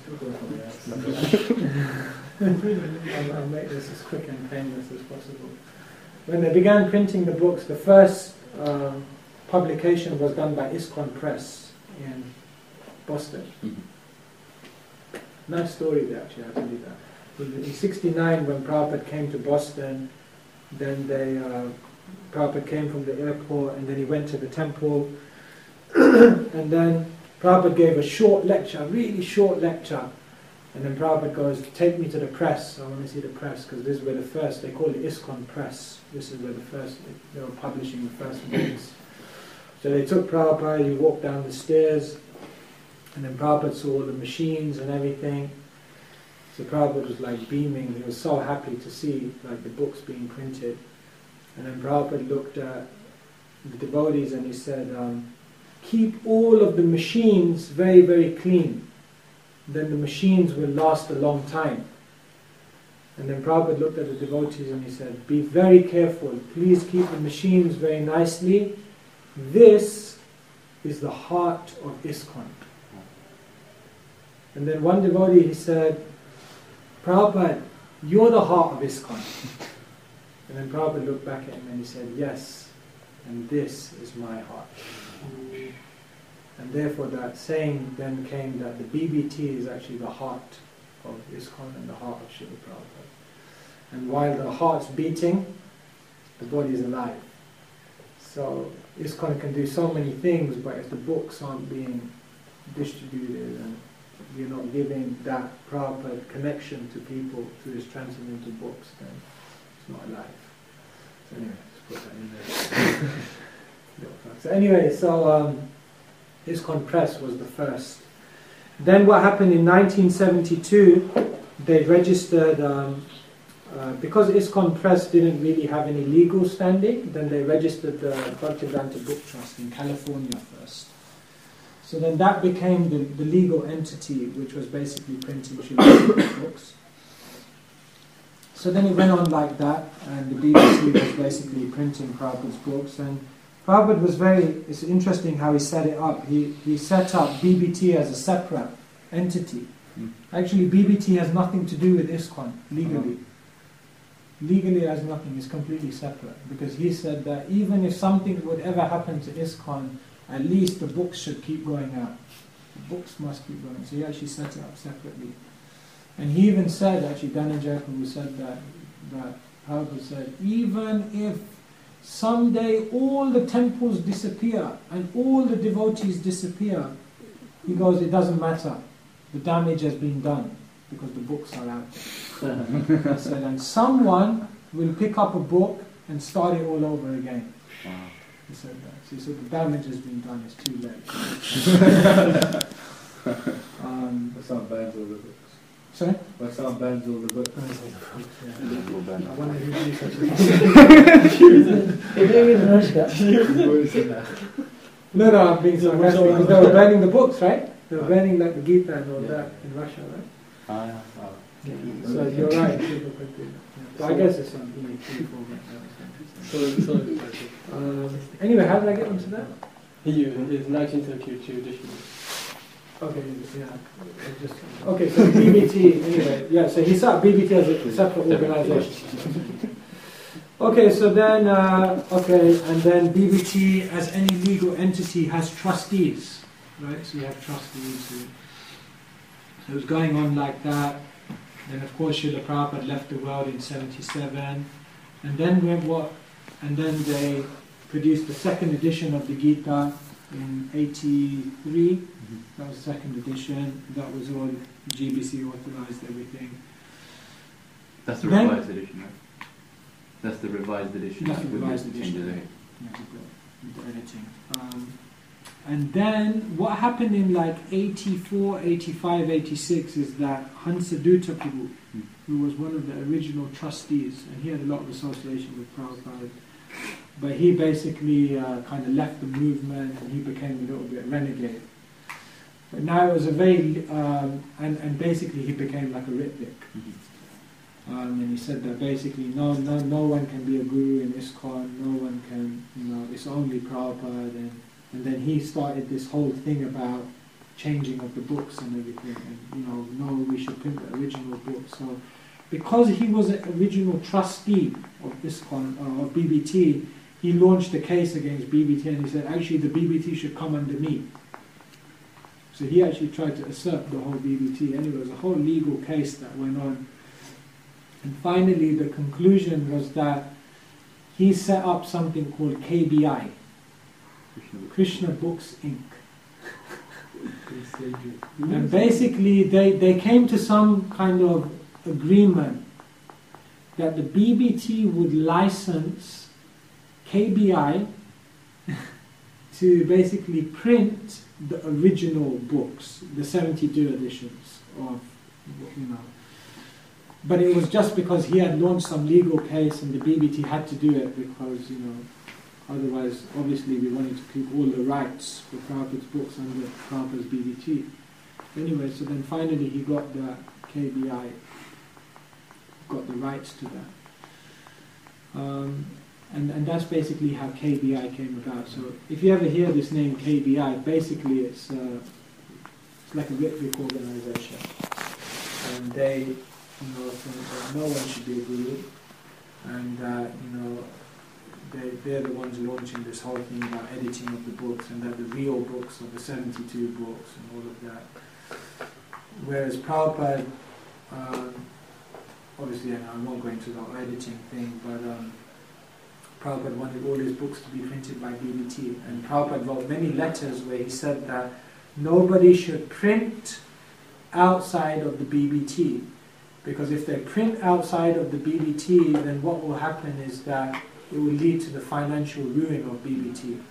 I'll, I'll make this as quick and painless as possible. When they began printing the books, the first um, publication was done by ISKCON Press in Boston. Nice story there, actually, I'll tell you that. In, in sixty-nine, when Prabhupada came to Boston, then they, uh, Prabhupada came from the airport, and then he went to the temple, and then Prabhupada gave a short lecture, a really short lecture, and then Prabhupada goes, take me to the press, I want to see the press, because this is where the first, they call it ISKCON Press, this is where the first, they were publishing the first books. So they took Prabhupada, he walked down the stairs, and then Prabhupada saw all the machines and everything. So Prabhupada was like beaming, he was so happy to see like the books being printed. And then Prabhupada looked at the devotees and he said, um, keep all of the machines very, very clean. Then the machines will last a long time. And then Prabhupada looked at the devotees and he said, be very careful, please keep the machines very nicely. This is the heart of ISKCON. And then one devotee, he said, Prabhupada, you're the heart of ISKCON. And then Prabhupada looked back at him and he said, yes, and this is my heart. And therefore that saying then came that the B B T is actually the heart of ISKCON and the heart of Srila Prabhupada. And while the heart's beating, the body is alive. So ISKCON can do so many things, but if the books aren't being distributed and you're not giving that proper connection to people through this transcendental books, then it's not alive. So anyway, just put that in there. So anyway, so um, ISKCON Press was the first. Then what happened in nineteen seventy-two, they registered, um, uh, because ISKCON Press didn't really have any legal standing, then they registered the Bhaktivedanta Book Trust in California first. So then that became the, the legal entity which was basically printing Srila books. So then it went on like that, and the B B C was basically printing Prabhupada's books. And Prabhupada was very, it's interesting how he set it up. He, he set up B B T as a separate entity. Mm. Actually, B B T has nothing to do with ISKCON legally. Legally it has nothing, it's completely separate. Because he said that even if something would ever happen to ISKCON, at least the books should keep going out. The books must keep going. So he actually set it up separately. And he even said, actually, Dhananjaya Prabhu said that, that Prabhupada said, even if someday all the temples disappear and all the devotees disappear, he goes, it doesn't matter. The damage has been done because the books are out. He said, and someone will pick up a book and start it all over again. Wow. He said that. So he said the damage has been done, it's too late. um, That's how bans all the books. sorry? That's how bans all the books. Yeah. We'll ban I that. wonder who did such a They do it in Russia. No, no, I'm being sarcastic because they were burning the books, right? They were burning like the Gita and all Yeah. that in Russia, right? Ah, yeah. So you're right, people could do that. Yeah. But I guess it's on E three, four, So, so um, anyway, how did I get onto that? he is nineteen seventy-two edition. Okay, yeah. I Just, okay, so B B T, anyway, yeah, so he set up B B T as a separate organization. Okay, so then, uh, okay, and then B B T, as any legal entity, has trustees, right? So you have trustees. Who, so it was going on like that. Then, of course, Srila Prabhupada left the world in seventy-seven, and then when what? And then they produced the second edition of the Gita in eighty-three. Mm-hmm. That was the second edition. That was all G B C authorized, everything. That's the Then, revised edition, right? That's the revised edition. That's the with revised the edition. changes in it. Yeah, with the, with the editing. Um, and then what happened in like eighty-four, eighty-five, eighty-six is that Hansadutta Prabhu, Hmm. who was one of the original trustees, and he had a lot of association with Prabhupada, but he basically uh, kind of left the movement and he became a little bit renegade. But now it was a very, um, and, and basically he became like a Ritvik. Mhm. Um, and he said that basically no, no, no one can be a guru in ISKCON, no one can, you know, it's only Prabhupada. And, and then he started this whole thing about changing of the books and everything. And, you know, no, we should print the original book. So because he was an original trustee of ISKCON, uh, of B B T, he launched a case against B B T and he said, actually the B B T should come under me. So he actually tried to usurp the whole B B T. Anyway, it was a whole legal case that went on. And finally, the conclusion was that he set up something called K B I, Krishna Books Incorporated. And basically, they, they came to some kind of agreement that the B B T would license K B I to basically print the original books, the seventy-two editions of, you know. But it was just because he had launched some legal case and the B B T had to do it because, you know, otherwise, obviously, we wanted to keep all the rights for Prabhupada's books under Prabhupada's B B T. Anyway, so then finally he got the K B I, got the rights to that. Um, and, and that's basically how K B I came about. So if you ever hear this name K B I, basically it's, uh, it's like a Ritvik organization. And they, you know, think that no one should be a guru, and that, you know, they, they're the ones launching this whole thing about editing of the books, and that the real books are the seventy-two books and all of that. Whereas Prabhupada, um, obviously, and I won't go into the editing thing, but um, Prabhupada wanted all his books to be printed by B B T, and Prabhupada wrote many letters where he said that nobody should print outside of the B B T. Because if they print outside of the B B T, then what will happen is that it will lead to the financial ruin of B B T.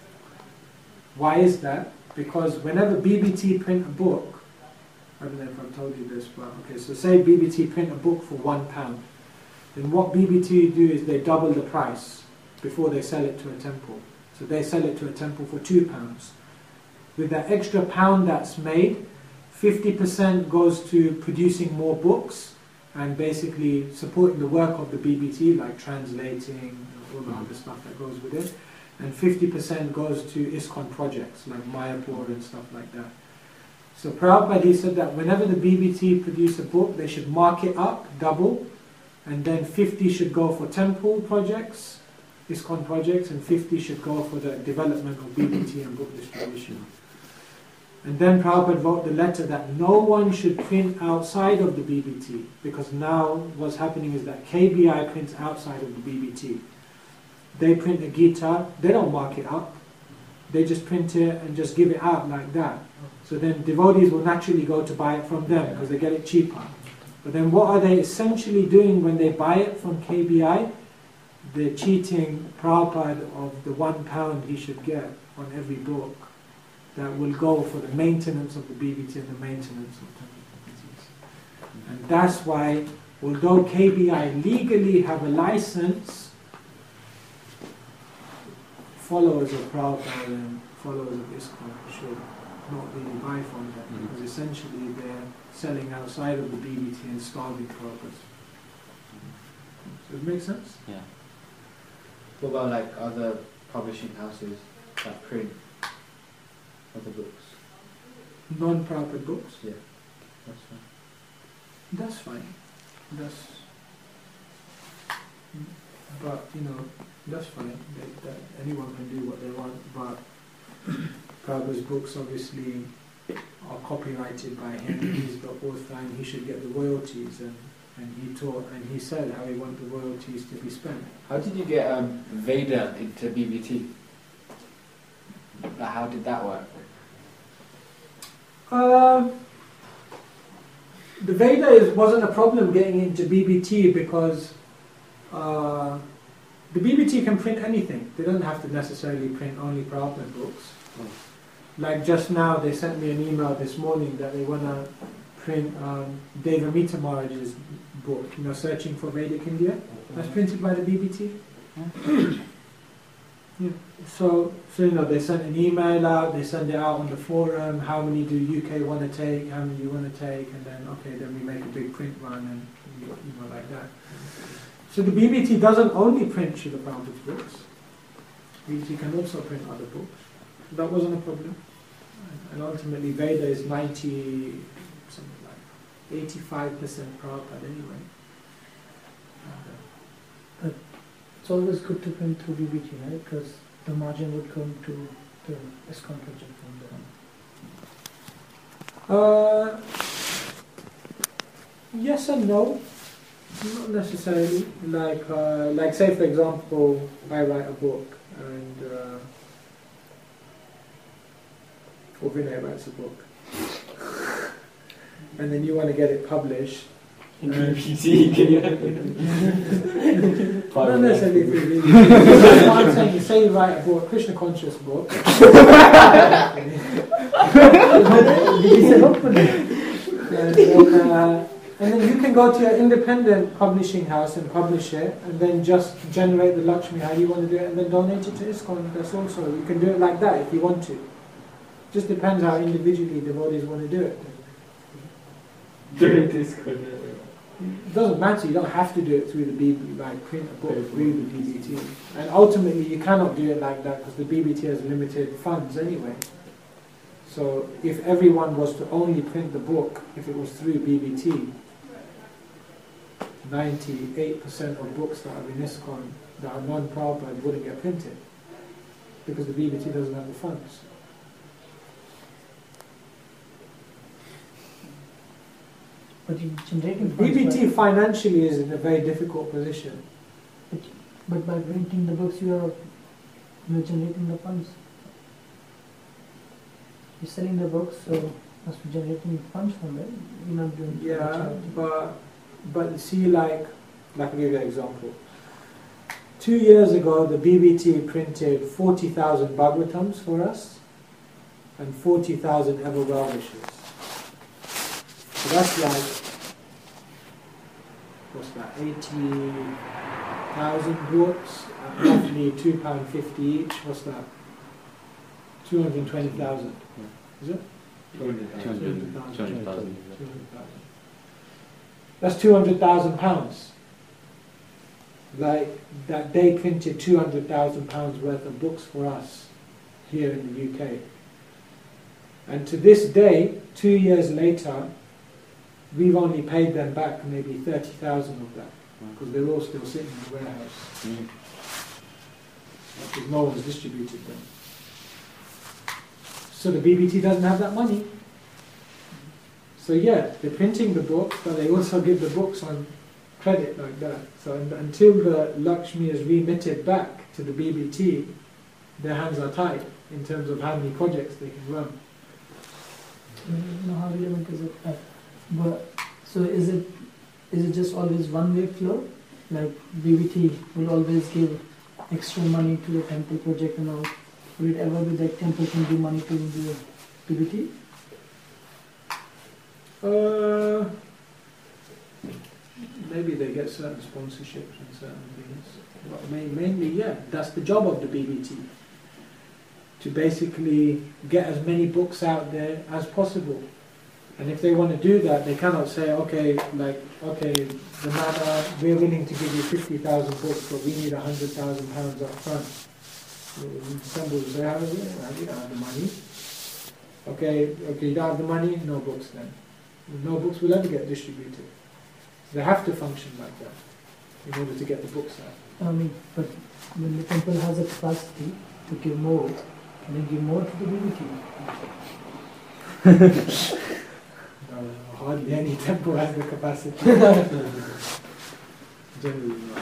Why is that? Because whenever B B T print a book, I don't know if I've told you this, but okay, so say B B T print a book for one pound, then what B B T do is they double the price before they sell it to a temple. So they sell it to a temple for two pounds. With that extra pound that's made, fifty percent goes to producing more books and basically supporting the work of the B B T, like translating, all the other stuff that goes with it. And fifty percent goes to ISKCON projects, like Mayapur and stuff like that. So Prabhupada said that whenever the B B T produce a book, they should mark it up, double, and then fifty should go for temple projects, ISKCON projects, and fifty should go for the development of B B T and book distribution. And then Prabhupada wrote the letter that no one should print outside of the B B T, because now what's happening is that K B I prints outside of the B B T. They print a Gita, they don't mark it up, they just print it and just give it out like that. So then devotees will naturally go to buy it from them because they get it cheaper. But then what are they essentially doing when they buy it from K B I? They're cheating Prabhupada of the one pound he should get on every book that will go for the maintenance of the B B T and the maintenance of temple properties. And that's why, although K B I legally have a license, followers of Prabhupada and followers of ISKCON should not really buy from them, mm-hmm. because essentially they're selling outside of the B B T and starving Prabhupada. Does it make sense? Yeah. What about like other publishing houses that print other books? Non-Prabhupada books? Yeah, that's fine. That's fine. That's but you know, that's fine. They, that anyone can do what they want, but Prabhupada's books obviously are copyrighted by him. He's the author, and he should get the royalties. And, and he taught, and he said how he wanted the royalties to be spent. How did you get um, Veda into B B T? Like, how did that work? Um, the Veda is, wasn't a problem getting into B B T because uh, the B B T can print anything. They don't have to necessarily print only Prabhupada books. Mm. Like just now, they sent me an email this morning that they want to print um, Devamita Maharaj's book, you know, Searching for Vedic India. That's printed by the B B T. Yeah. So, so you know, they sent an email out, they send it out on the forum, how many do U K want to take, how many you want to take, and then, okay, then we make a big print run, and, you know, like that. So the B B T doesn't only print Srila Prabhupada's books. B B T can also print other books. So that wasn't a problem. And ultimately, Veda is ninety, something like eighty-five percent Prabhupada anyway. But it's always good to print through B B T, right? Because the margin would come to the ISKCON project from there. Uh, yes and no. Not necessarily. Like, uh, like say for example, I write a book, and uh, or Vinay writes a book, and then you want to get it published. In B B T, can you? Not necessarily through B B T. What I'm saying is, say you write a book, Krishna conscious book. and, then, uh, and then you can go to your independent publishing house and publish it, and then just generate the Lakshmi how you want to do it, and then donate it to ISKCON. That's also, you can do it like that if you want to. Just depends how individually devotees want to do it. Donate to ISKCON. It doesn't matter, you don't have to do it through the B B T, like print a book through the B B T. And ultimately you cannot do it like that because the B B T has limited funds anyway. So if everyone was to only print the book, if it was through B B T, ninety-eight percent of books that are in ISKCON that are non-Prabhupada wouldn't get printed because the B B T doesn't have the funds. But you generating B B T financially is in a very difficult position. But, but by printing the books, you are you are generating the funds. You're selling the books, so must be generating funds from it. You're not doing it for Yeah, charity. but but you see, like, like I'll give you an example. Two years ago, the B B T printed forty thousand Bhagavatams for us and forty thousand ever well wishes. So that's like, what's that, eighty thousand books at roughly two pounds fifty each. What's that? two hundred twenty thousand. Is it? two hundred thousand. That's two hundred thousand pounds. Like, that they printed two hundred thousand pounds worth of books for us here in the U K. And to this day, two years later, we've only paid them back maybe thirty thousand of that, because they're all still sitting in the warehouse. Mm. Because no one's distributed them. So the B B T doesn't have that money. So yeah, they're printing the books, but they also give the books on credit like that. So un- until the Lakshmi is remitted back to the B B T, their hands are tied in terms of how many projects they can run. You know how relevant is it? Uh, but so is it is it just always one way flow? Like B B T will always give extra money to the temple project and all. Will it ever be that temple can give money to the B B T? Uh, maybe they get certain sponsorships and certain things. But ma- mainly, yeah, that's the job of the B B T. To basically get as many books out there as possible. And if they want to do that, they cannot say, okay, like, okay, the manner, we're willing to give you fifty thousand books, but we need one hundred thousand pounds up front. Some will say, how is it? Well, you don't have the money. Okay, okay, you don't have the money? No books then. No books will ever get distributed. They have to function like that. in order to get the books out. I mean, but when the temple has a capacity to give more, can it give more to the B B T? Uh, hardly any temple has the capacity. Generally not.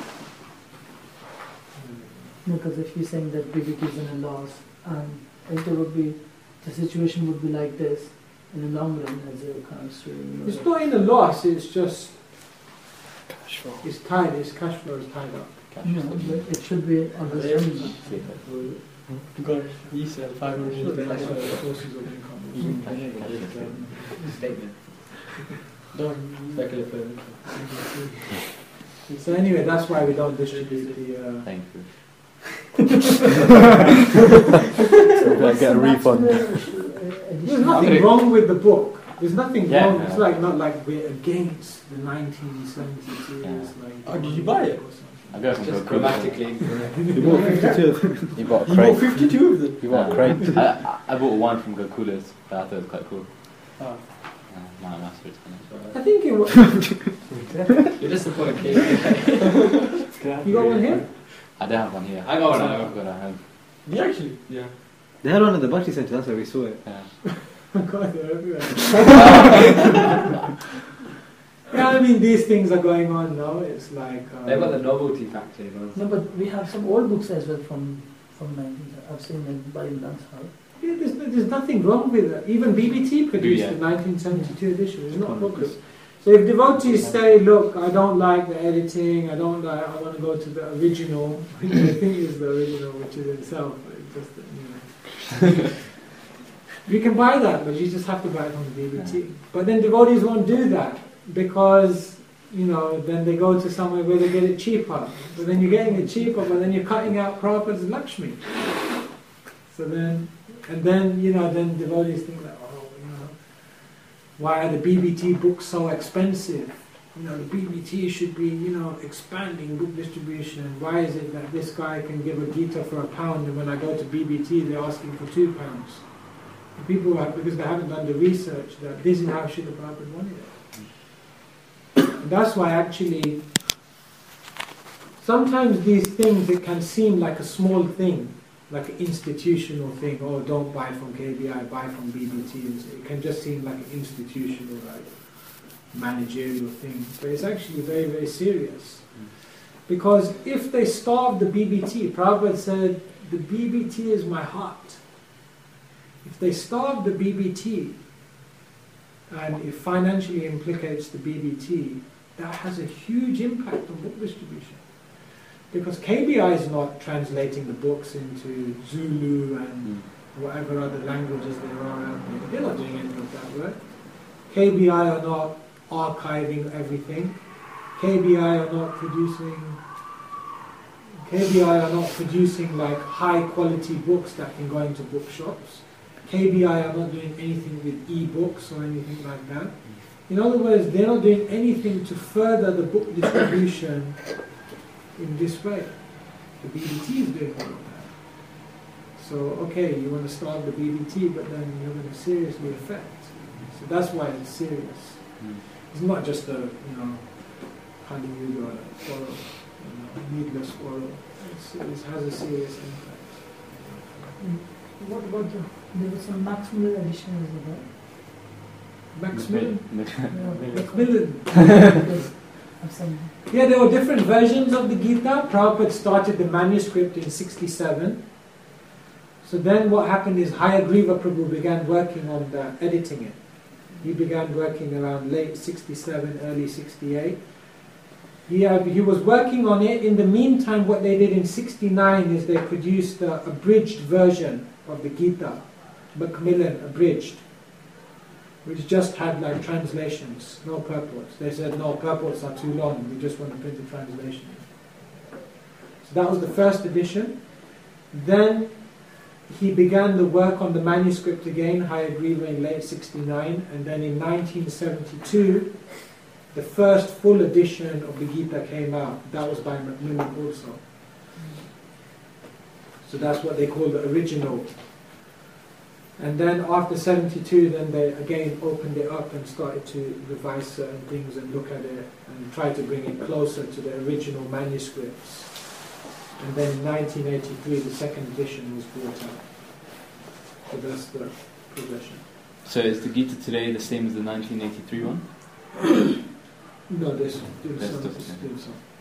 Because if you're saying that B B T is in a loss, and if there would be, the situation would be like this in the long run as it comes to, you know, It's not in a loss, it's just, Cash flow. it's tied, its cash flow is tied up. Cash you know, flow. but it should be on the running. God, he said five hundred Sure, years that's later. the sources of income. Don't Speculative. So anyway, that's why we don't distribute the... Uh, Thank you. So I get a refund. there's nothing Okay. wrong with the book. There's nothing Yeah. wrong. It's like not like we're against the nineteen seventy-two. Yeah. Like, Oh, did you buy it? or something. I got from Just Coca-Cola. grammatically incorrect. You bought fifty-two of them. He bought a You bought crate. fifty-two of them. You want a Yeah. crate? I, I, I bought one from Coca-Cola's. I thought it was quite cool. Oh. Uh, my master is kind I think it was... You're disappointed. You got one here? I don't have one here. I got one at I've home. got it at home. You actually? Yeah. They had one at the Bhakti Centre, that's where we saw it. Yeah. God, they're everywhere. Yeah, I mean, these things are going on now. It's like... Um, They've got the novelty factor, you know. No, but we have some old books as well from from nineteen. I've seen it by Imran's house. Yeah, there's, there's nothing wrong with it. Even B B T produced Yeah. the nineteen seventy-two edition. It's not a problem. So if devotees say, look, I don't like the editing, I don't like, I want to go to the original, which I think is the original, which is itself, it's just, that, you know. You can buy that, but you just have to buy it from the B B T. But then devotees won't do that, because, you know, then they go to somewhere where they get it cheaper. But then you're getting it cheaper, but then you're cutting out Prabhupada's Lakshmi. So then, and then, you know, then devotees think like, oh, you know, why are the B B T books so expensive? You know, the B B T should be, you know, expanding book distribution. Why is it that this guy can give a Gita for a pound, and when I go to B B T, they're asking for two pounds? The people are, because they haven't done the research, that this is how Srila Prabhupada wanted it. And that's why actually, sometimes these things, it can seem like a small thing, like an institutional thing. Oh, don't buy from K B I, buy from B B T. It can just seem like an institutional, like managerial thing, but it's actually very, very serious. Because if they starve the B B T, Prabhupada said, the B B T is my heart. If they starve the B B T, and it financially implicates the B B T, that has a huge impact on book distribution. Because K B I is not translating the books into Zulu and whatever other languages there are out there. They're not doing any of that work. K B I are not archiving everything. K B I are not producing K B I are not producing like high quality books that can go into bookshops. K B I are not doing anything with e-books or anything like that. In other words, they're not doing anything to further the book distribution in this way. The B B T is doing all of that. So, okay, you want to start the B B T, but then you're going to seriously affect. So that's why it's serious. Mm. It's not just a, you know, honeymoon or a quarrel, you know, needless quarrel. It's, it has a serious impact. What about the, there was some Maximilian edition as well, Macmillan? right? Macmillan. Because of some, Yeah, there were different versions of the Gita. Prabhupada started the manuscript in sixty-seven. So then what happened is Hayagriva Prabhu began working on the, editing it. He began working around late sixty-seven, early sixty-eight. He, had, he was working on it. In the meantime, what they did in sixty-nine is they produced a abridged version of the Gita, Macmillan abridged, which just had like translations, no purports. They said, no, purports are too long, we just want to print the translation. So that was the first edition. Then he began the work on the manuscript again, Hayagriva, in late sixty-nine, and then in nineteen seventy-two, the first full edition of the Gita came out. That was by Macmillan also. So that's what they call the original And then after seventy-two, then they again opened it up and started to revise certain things and look at it and try to bring it closer to the original manuscripts. And then in nineteen eighty-three, the second edition was brought out. So that's the progression. So is the Gita today the same as the nineteen eighty-three one? No, there's, there's There's some, different. there's some.